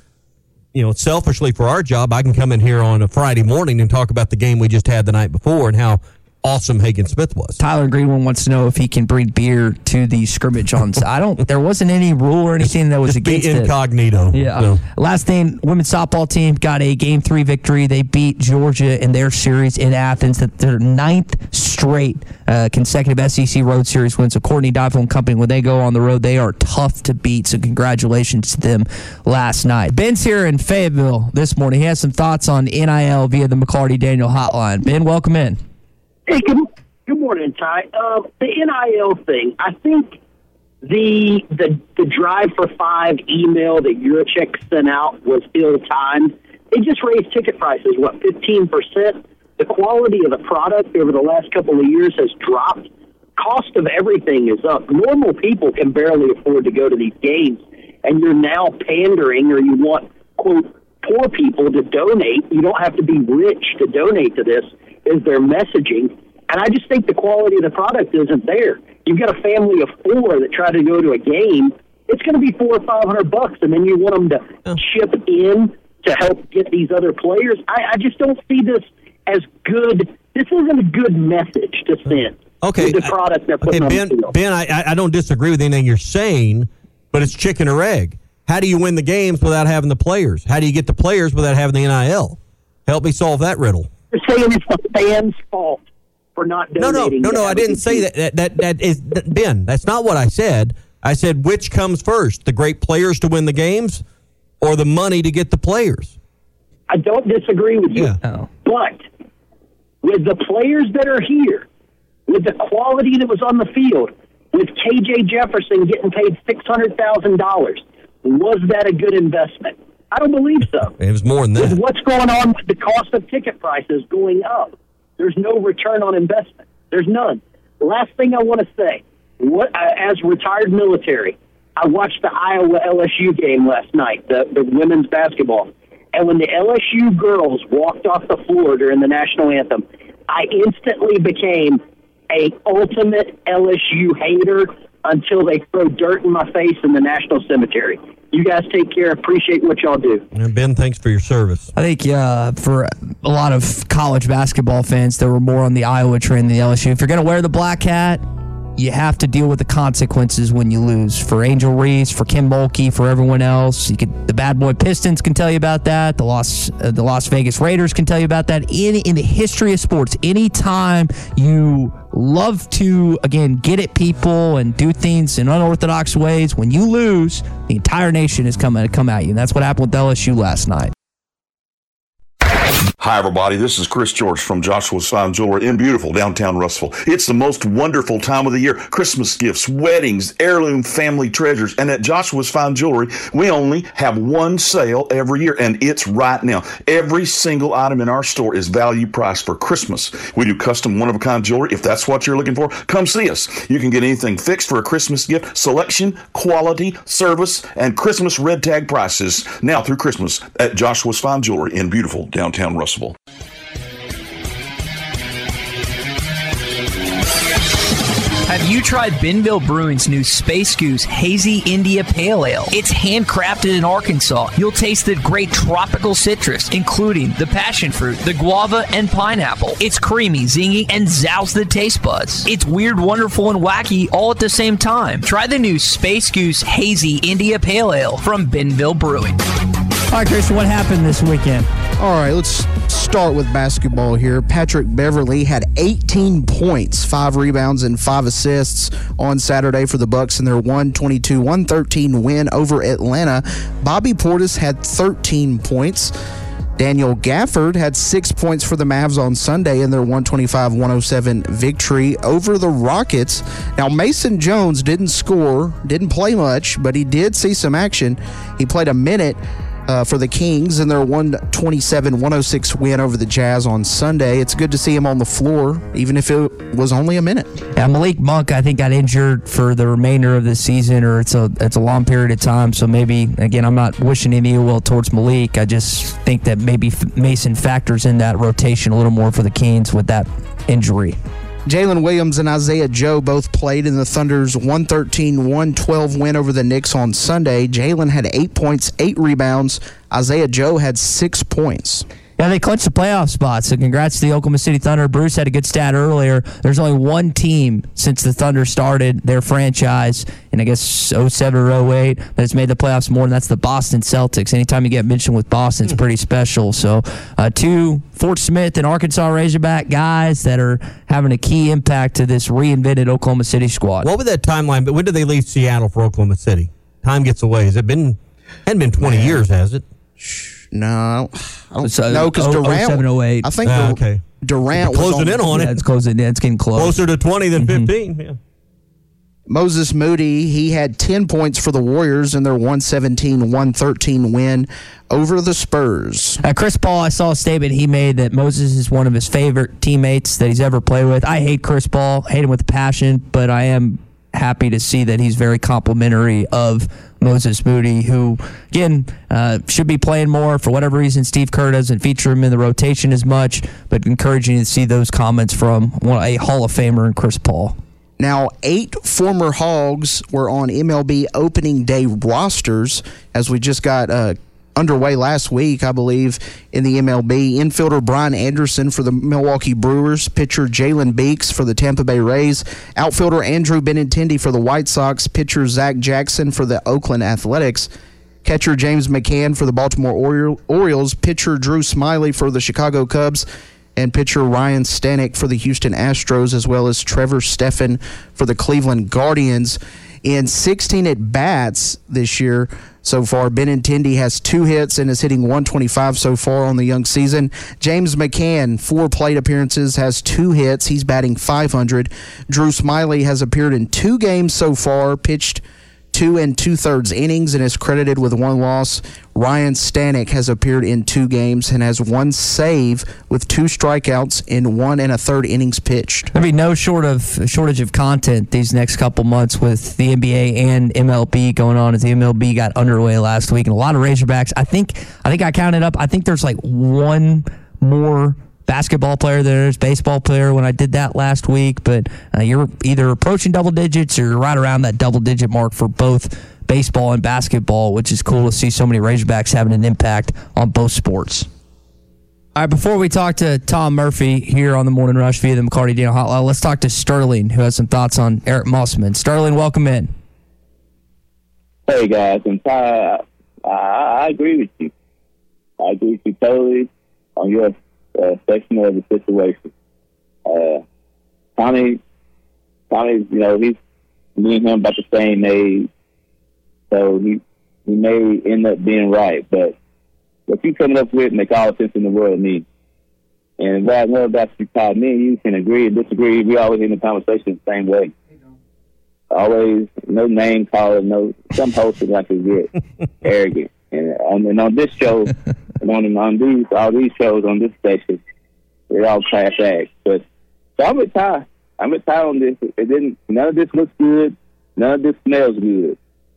selfishly for our job, I can come in here on a Friday morning and talk about the game we just had the night before and how awesome Hagen Smith was. Tyler Greenwood wants to know if he can bring beer to the scrimmage on. There wasn't any rule or anything that was against it. Incognito. Yeah. So. Last thing, women's softball team got a Game 3 victory. They beat Georgia in their series in Athens. Their 9th straight consecutive SEC Road Series wins. So Courtney Difel and company, when they go on the road, they are tough to beat. So congratulations to them last night. Ben's here in Fayetteville this morning. He has some thoughts on NIL via the McCarty Daniel hotline. Ben, welcome in. Hey, good morning, Ty. The NIL thing, I think the Drive for 5 email that Yurachek sent out was ill-timed. They just raised ticket prices, 15%? The quality of the product over the last couple of years has dropped. Cost of everything is up. Normal people can barely afford to go to these games, and you're now pandering, or you want, quote, poor people to donate. You don't have to be rich to donate to this, is their messaging. And I just think the quality of the product isn't there. You've got a family of 4 that try to go to a game. It's going to be $400 or $500, and then you want them to chip in to help get these other players. I just don't see this as good. This isn't a good message to send. Okay, the product they're putting on the field. Ben, I don't disagree with anything you're saying, but it's chicken or egg. How do you win the games without having the players? How do you get the players without having the NIL? Help me solve that riddle. You're saying it's the fans' fault for not donating. No, I didn't say that. That is, Ben, that's not what I said. I said, which comes first, the great players to win the games or the money to get the players? I don't disagree with you. Yeah. But with the players that are here, with the quality that was on the field, with KJ Jefferson getting paid $600,000, was that a good investment? I don't believe so. It was more than that. With what's going on with the cost of ticket prices going up, there's no return on investment. There's none. The last thing I want to say, as retired military, I watched the Iowa-LSU game last night, the women's basketball. And when the LSU girls walked off the floor during the national anthem, I instantly became a ultimate LSU hater until they throw dirt in my face in the national cemetery. You guys take care. Appreciate what y'all do. And Ben, thanks for your service. I think for a lot of college basketball fans, there were more on the Iowa train than the LSU. If you're going to wear the black hat, you have to deal with the consequences when you lose. For Angel Reese, for Kim Mulkey, for everyone else, the Bad Boy Pistons can tell you about that. The Las Vegas Raiders can tell you about that. In the history of sports, anytime you love to, again, get at people and do things in unorthodox ways, when you lose, the entire nation is coming to come at you. And that's what happened with LSU last night. Hi, everybody. This is Chris George from Joshua's Fine Jewelry in beautiful downtown Russellville. It's the most wonderful time of the year. Christmas gifts, weddings, heirloom family treasures. And at Joshua's Fine Jewelry, we only have one sale every year, and it's right now. Every single item in our store is value priced for Christmas. We do custom one-of-a-kind jewelry. If that's what you're looking for, come see us. You can get anything fixed for a Christmas gift. Selection, quality, service, and Christmas red tag prices now through Christmas at Joshua's Fine Jewelry in beautiful downtown Russellville. Have you tried Benville Brewing's new Space Goose Hazy India Pale Ale? It's handcrafted in Arkansas. You'll taste the great tropical citrus, including the passion fruit, the guava, and pineapple. It's creamy, zingy, and zounds the taste buds. It's weird, wonderful, and wacky all at the same time. Try the new Space Goose Hazy India Pale Ale from Benville Brewing. All right, Christian, what happened this weekend? All right, let's start with basketball here. Patrick Beverly had 18 points, 5 rebounds, and 5 assists on Saturday for the Bucks in their 122-113 win over Atlanta. Bobby Portis had 13 points. Daniel Gafford had 6 points for the Mavs on Sunday in their 125-107 victory over the Rockets. Now, Mason Jones didn't score, didn't play much, but he did see some action. He played a minute for the Kings in their 127-106 win over the Jazz on Sunday. It's good to see him on the floor, even if it was only a minute. Yeah, Malik Monk, I think, got injured for the remainder of the season, or it's a long period of time. So maybe, again, I'm not wishing any ill will towards Malik. I just think that maybe Mason factors in that rotation a little more for the Kings with that injury. Jalen Williams and Isaiah Joe both played in the Thunder's 113-112 win over the Knicks on Sunday. Jalen had 8 points, 8 rebounds. Isaiah Joe had 6 points. Yeah, they clinched the playoff spot, so congrats to the Oklahoma City Thunder. Bruce had a good stat earlier. There's only one team since the Thunder started their franchise in, I guess, 07 or 08 that has made the playoffs more, and that's the Boston Celtics. Anytime you get mentioned with Boston, it's pretty special. So two Fort Smith and Arkansas Razorback guys that are having a key impact to this reinvented Oklahoma City squad. What was that timeline? But when did they leave Seattle for Oklahoma City? Time gets away. Hasn't been 20 years, has it? No, because Durant. 07, 08. I think Durant was closing in on it. It's closing in. It's getting close. Closer to 20 than 15. Yeah. Moses Moody, he had 10 points for the Warriors in their 117-113 win over the Spurs. Chris Paul, I saw a statement he made that Moses is one of his favorite teammates that he's ever played with. I hate Chris Paul, hate him with a passion, but I am happy to see that he's very complimentary of Moses Moody, who, again, should be playing more. For whatever reason, Steve Kerr doesn't feature him in the rotation as much, but encouraging to see those comments from a Hall of Famer in Chris Paul. Now, 8 former Hogs were on MLB opening day rosters, as we just got underway last week, I believe, in the MLB. Infielder Brian Anderson for the Milwaukee Brewers, pitcher Jalen Beeks for the Tampa Bay Rays, outfielder Andrew Benintendi for the White Sox, pitcher Zach Jackson for the Oakland Athletics, catcher James McCann for the Baltimore Orioles, pitcher Drew Smiley for the Chicago Cubs, and pitcher Ryan Stanek for the Houston Astros, as well as Trevor Stephan for the Cleveland Guardians. In 16 at-bats this year so far, Benintendi has 2 hits and is hitting 125 so far on the young season. James McCann, 4 plate appearances, has 2 hits. He's batting .500. Drew Smiley has appeared in 2 games so far, pitched 2 2/3 innings, and is credited with 1 loss. Ryan Stanek has appeared in 2 games and has 1 save with 2 strikeouts in 1 1/3 innings pitched. There'll be no shortage of content these next couple months with the NBA and MLB going on, as the MLB got underway last week, and a lot of Razorbacks. I think I counted up. I think there's like 1 more basketball player than there's baseball player when I did that last week, but you're either approaching double digits or you're right around that double digit mark for both baseball and basketball, which is cool to see so many Razorbacks having an impact on both sports. All right, before we talk to Tom Murphy here on the Morning Rush via the McCarty Daniel Hotline, let's talk to Sterling, who has some thoughts on Eric Musselman. Sterling, welcome in. Hey, guys. And Ty, I agree with you. I agree with you totally on your section of the situation. Tommy, he's me and him about the same age, so he may end up being right. But what you coming up with make all sense in the world to me. And what I know about you, Todd, me and you can agree and disagree. We always in the conversation the same way. Always no name calling, no some hosting like to get arrogant. And on this show, and on all these shows on this station, they're all class acts. But so I'm with Ty. I'm with Ty on this. None of this looks good. None of this smells good.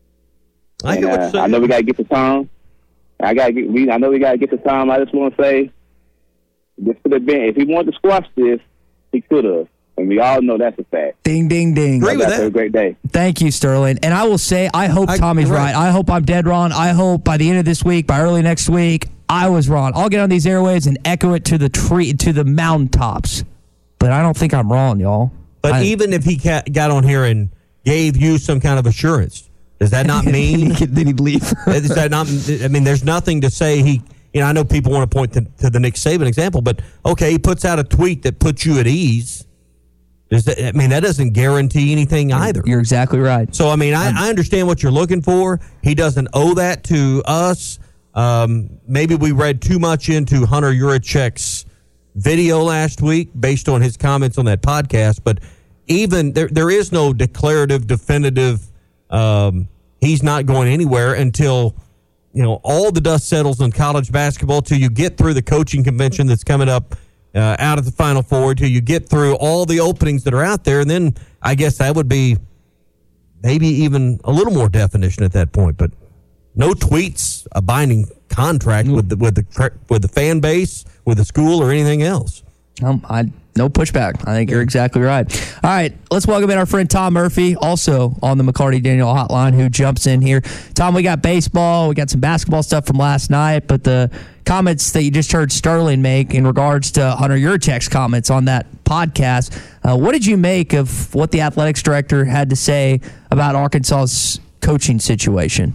I know we gotta get to Tom. I know we gotta get to Tom. I just want to say, this could have been, if he wanted to squash this, he could have. And we all know that's a fact. Ding, ding, ding. Agree with that. Have a great day. Thank you, Sterling. And I will say, I hope Tommy's right. I hope I'm dead wrong. I hope by the end of this week, by early next week, I was wrong. I'll get on these airwaves and echo it to the mountaintops. But I don't think I'm wrong, y'all. But even if he got on here and gave you some kind of assurance, does that not mean did he leave? Is that not? I mean, there's nothing to say he. I know people want to point to the Nick Saban example, but okay, he puts out a tweet that puts you at ease. That doesn't guarantee anything either. You're exactly right. So, I understand what you're looking for. He doesn't owe that to us. Maybe we read too much into Hunter Yurichek's video last week based on his comments on that podcast. But even there is no declarative, definitive, he's not going anywhere until, all the dust settles on college basketball, till you get through the coaching convention that's coming up out of the Final Four, till you get through all the openings that are out there. And then I guess that would be maybe even a little more definition at that point. But no tweets, a binding contract with the fan base, with the school, or anything else. No pushback. I think you're exactly right. All right, let's welcome in our friend Tom Murphy, also on the McCarty Daniel hotline, who jumps in here. Tom, we got baseball, we got some basketball stuff from last night, but the comments that you just heard Sterling make in regards to Hunter Yurachek's comments on that podcast, what did you make of what the athletics director had to say about Arkansas's coaching situation?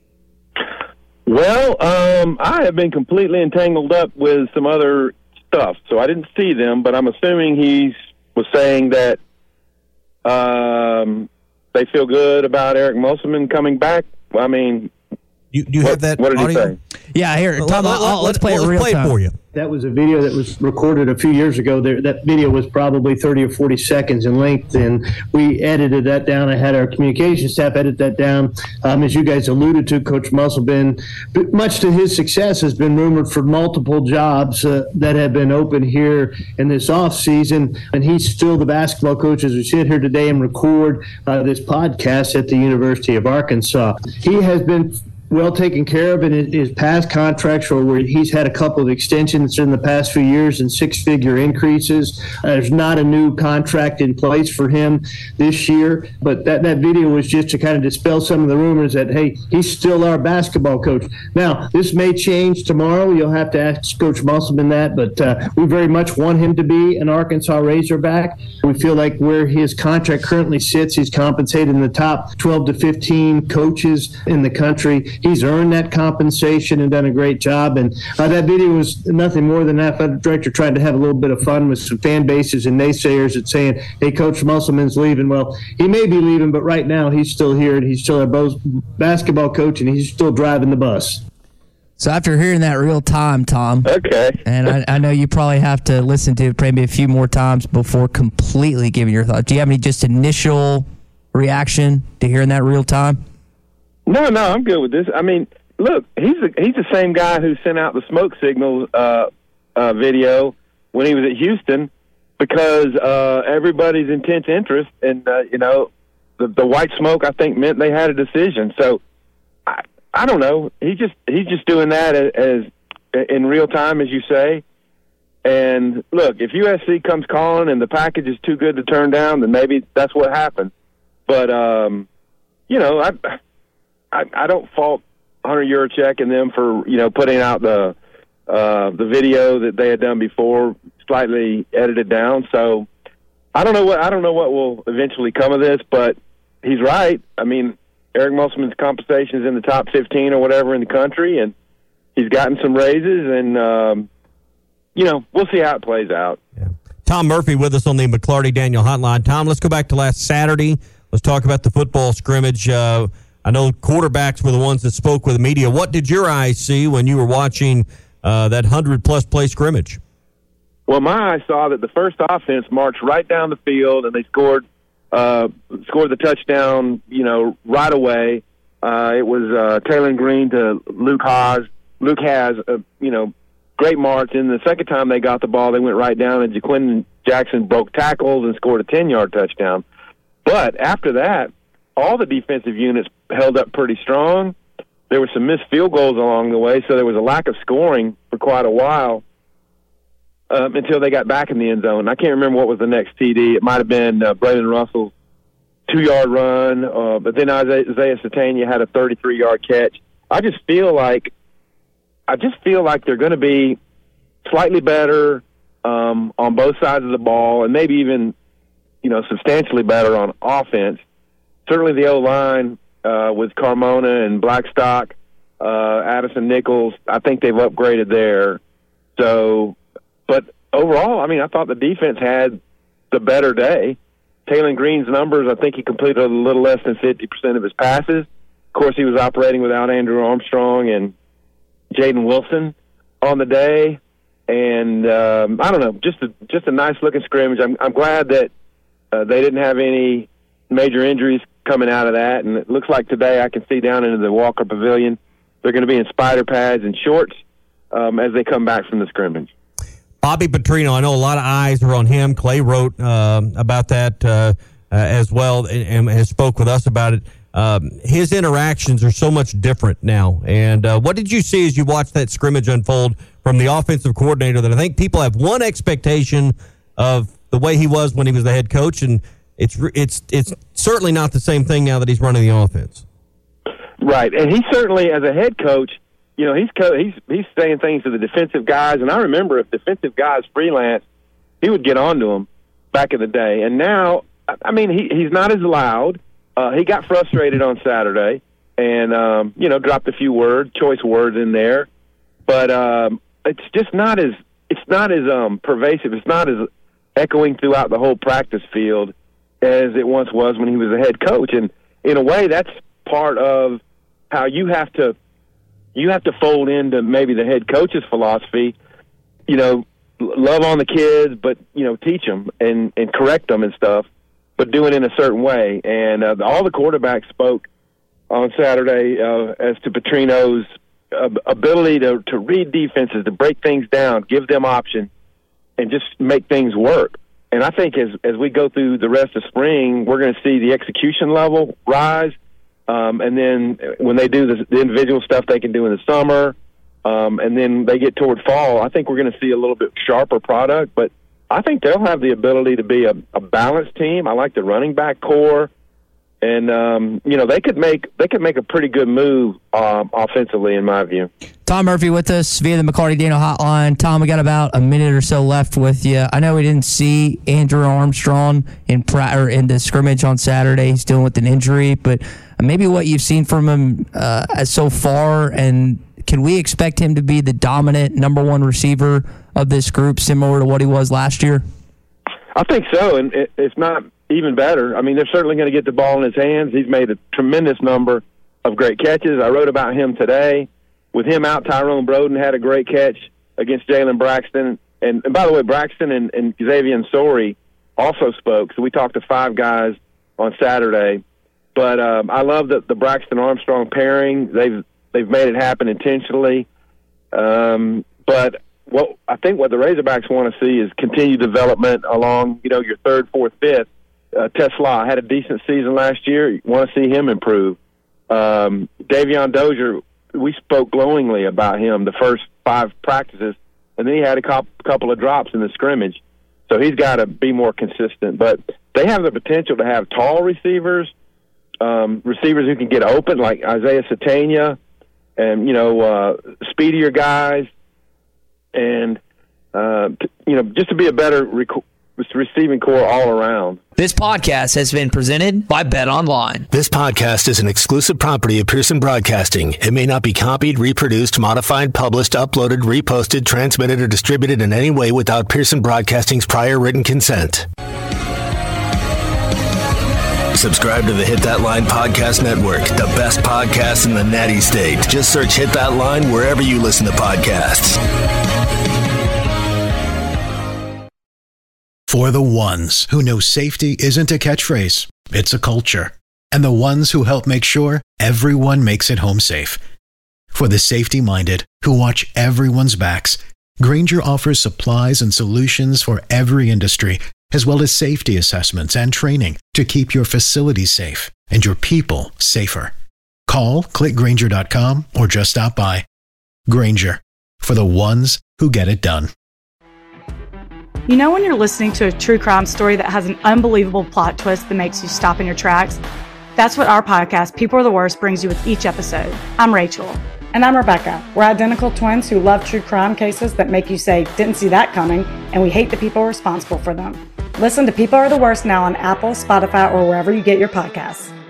Well, I have been completely entangled up with some other stuff, so I didn't see them, but I'm assuming he was saying that they feel good about Eric Musselman coming back. I mean, you have that? What did he say? Yeah, here, Tom, let's play it real time for you. That was a video that was recorded a few years ago. That video was probably 30 or 40 seconds in length, and we edited that down. I had our communication staff edit that down. As you guys alluded to, Coach Musselman, much to his success, has been rumored for multiple jobs that have been open here in this offseason, and he's still the basketball coach as we sit here today and record this podcast at the University of Arkansas. He has been well taken care of in his past contracts, or where he's had a couple of extensions in the past few years and six-figure increases. There's not a new contract in place for him this year, but that video was just to kind of dispel some of the rumors that, hey, he's still our basketball coach. Now, this may change tomorrow. You'll have to ask Coach Musselman that, but we very much want him to be an Arkansas Razorback. We feel like where his contract currently sits, he's compensated in the top 12 to 15 coaches in the country. He's earned that compensation and done a great job. And that video was nothing more than an athletic director trying to have a little bit of fun with some fan bases and naysayers that saying, hey, Coach Musselman's leaving. Well, he may be leaving, but right now he's still here, and he's still our basketball coach, and he's still driving the bus. So after hearing that real time, Tom, okay, and I know you probably have to listen to it maybe a few more times before completely giving your thoughts. Do you have any just initial reaction to hearing that real time? No, I'm good with this. I mean, look, he's the same guy who sent out the smoke signals video when he was at Houston, because everybody's intense interest and the white smoke, I think, meant they had a decision. So I don't know. He's just doing that as in real time, as you say. And look, if USC comes calling and the package is too good to turn down, then maybe that's what happened. But I don't fault Hunter Yurachek and them for putting out the video that they had done before, slightly edited down. So I don't know what will eventually come of this, but he's right. I mean, Eric Musselman's compensation is in the top 15 or whatever in the country, and he's gotten some raises, and we'll see how it plays out. Yeah. Tom Murphy with us on the McClarty Daniel hotline. Tom, let's go back to last Saturday. Let's talk about the football scrimmage. I know quarterbacks were the ones that spoke with the media. What did your eyes see when you were watching that 100-plus play scrimmage? Well, my eyes saw that the first offense marched right down the field, and they scored the touchdown, right away. It was Taylor Green to Luke Haas. Luke has, great march. And the second time they got the ball, they went right down, and Jaquin Jackson broke tackles and scored a 10-yard touchdown. But after that, all the defensive units held up pretty strong. There were some missed field goals along the way, so there was a lack of scoring for quite a while until they got back in the end zone. I can't remember what was the next TD. It might have been Braylon Russell's 2-yard run, but then Isaiah Satania had a 33-yard catch. I just feel like they're going to be slightly better on both sides of the ball, and maybe even substantially better on offense. Certainly the O-line with Carmona and Blackstock, Addison Nichols, I think they've upgraded there. So, but overall, I mean, I thought the defense had the better day. Taylor Green's numbers, I think he completed a little less than 50% of his passes. Of course, he was operating without Andrew Armstrong and Jaden Wilson on the day. And I don't know, just a nice-looking scrimmage. I'm glad that they didn't have any major injuries coming out of that, and it looks like today I can see down into the Walker Pavilion they're going to be in spider pads and shorts as they come back from the scrimmage. Bobby Petrino, I know a lot of eyes are on him. Clay wrote about that as well and has spoke with us about it. His interactions are so much different now. And what did you see as you watched that scrimmage unfold from the offensive coordinator that I think people have one expectation of the way he was when he was the head coach, and it's certainly not the same thing now that he's running the offense. Right, and he certainly, as a head coach, you know, he's saying things to the defensive guys, and I remember if defensive guys freelance, he would get on to them back in the day. And now, I mean, he's not as loud. He got frustrated on Saturday and, you know, dropped a few choice words in there. But it's just not as pervasive. It's not as echoing throughout the whole practice field as it once was when he was a head coach. And in a way, that's part of how you have to fold into maybe the head coach's philosophy, you know, love on the kids, but, you know, teach them and correct them and stuff, but do it in a certain way. And all the quarterbacks spoke on Saturday as to Petrino's ability to read defenses, to break things down, give them options, and just make things work. And I think as we go through the rest of spring, we're going to see the execution level rise. And then when they do the individual stuff they can do in the summer, and then they get toward fall, I think we're going to see a little bit sharper product. But I think they'll have the ability to be a balanced team. I like the running back core. And, you know, they could make a pretty good move offensively, in my view. Tom Murphy with us via the McCarty Daniel hotline. Tom, we got about a minute or so left with you. I know we didn't see Andrew Armstrong in the scrimmage on Saturday. He's dealing with an injury, but maybe what you've seen from him so far, and can we expect him to be the dominant number one receiver of this group, similar to what he was last year? I think so, and if not even better. I mean, they're certainly going to get the ball in his hands. He's made a tremendous number of great catches. I wrote about him today. With him out, Tyrone Broden had a great catch against Jalen Braxton. And by the way, Braxton and Xavier Nsori also spoke. So we talked to 5 guys on Saturday. But I love the Braxton-Armstrong pairing. They've made it happen intentionally. But I think what the Razorbacks want to see is continued development along, you know, your 3rd, 4th, 5th. Tesla had a decent season last year. You want to see him improve. Davion Dozier, we spoke glowingly about him the first 5 practices, and then he had a couple of drops in the scrimmage. So he's got to be more consistent. But they have the potential to have tall receivers, receivers who can get open, like Isaiah Satania, and, you know, speedier guys, and, you know, just to be a better receiving core all around. This podcast has been presented by BetOnline. This podcast is an exclusive property of Pearson Broadcasting. It may not be copied, reproduced, modified, published, uploaded, reposted, transmitted, or distributed in any way without Pearson Broadcasting's prior written consent. Subscribe to the Hit That Line Podcast Network, the best podcast in the Natty State. Just search Hit That Line wherever you listen to podcasts. For the ones who know safety isn't a catchphrase, it's a culture. And the ones who help make sure everyone makes it home safe. For the safety-minded who watch everyone's backs, Grainger offers supplies and solutions for every industry, as well as safety assessments and training to keep your facilities safe and your people safer. Call, click Grainger.com, or just stop by. Grainger, for the ones who get it done. You know when you're listening to a true crime story that has an unbelievable plot twist that makes you stop in your tracks? That's what our podcast, People Are the Worst, brings you with each episode. I'm Rachel. And I'm Rebecca. We're identical twins who love true crime cases that make you say, didn't see that coming, and we hate the people responsible for them. Listen to People Are the Worst now on Apple, Spotify, or wherever you get your podcasts.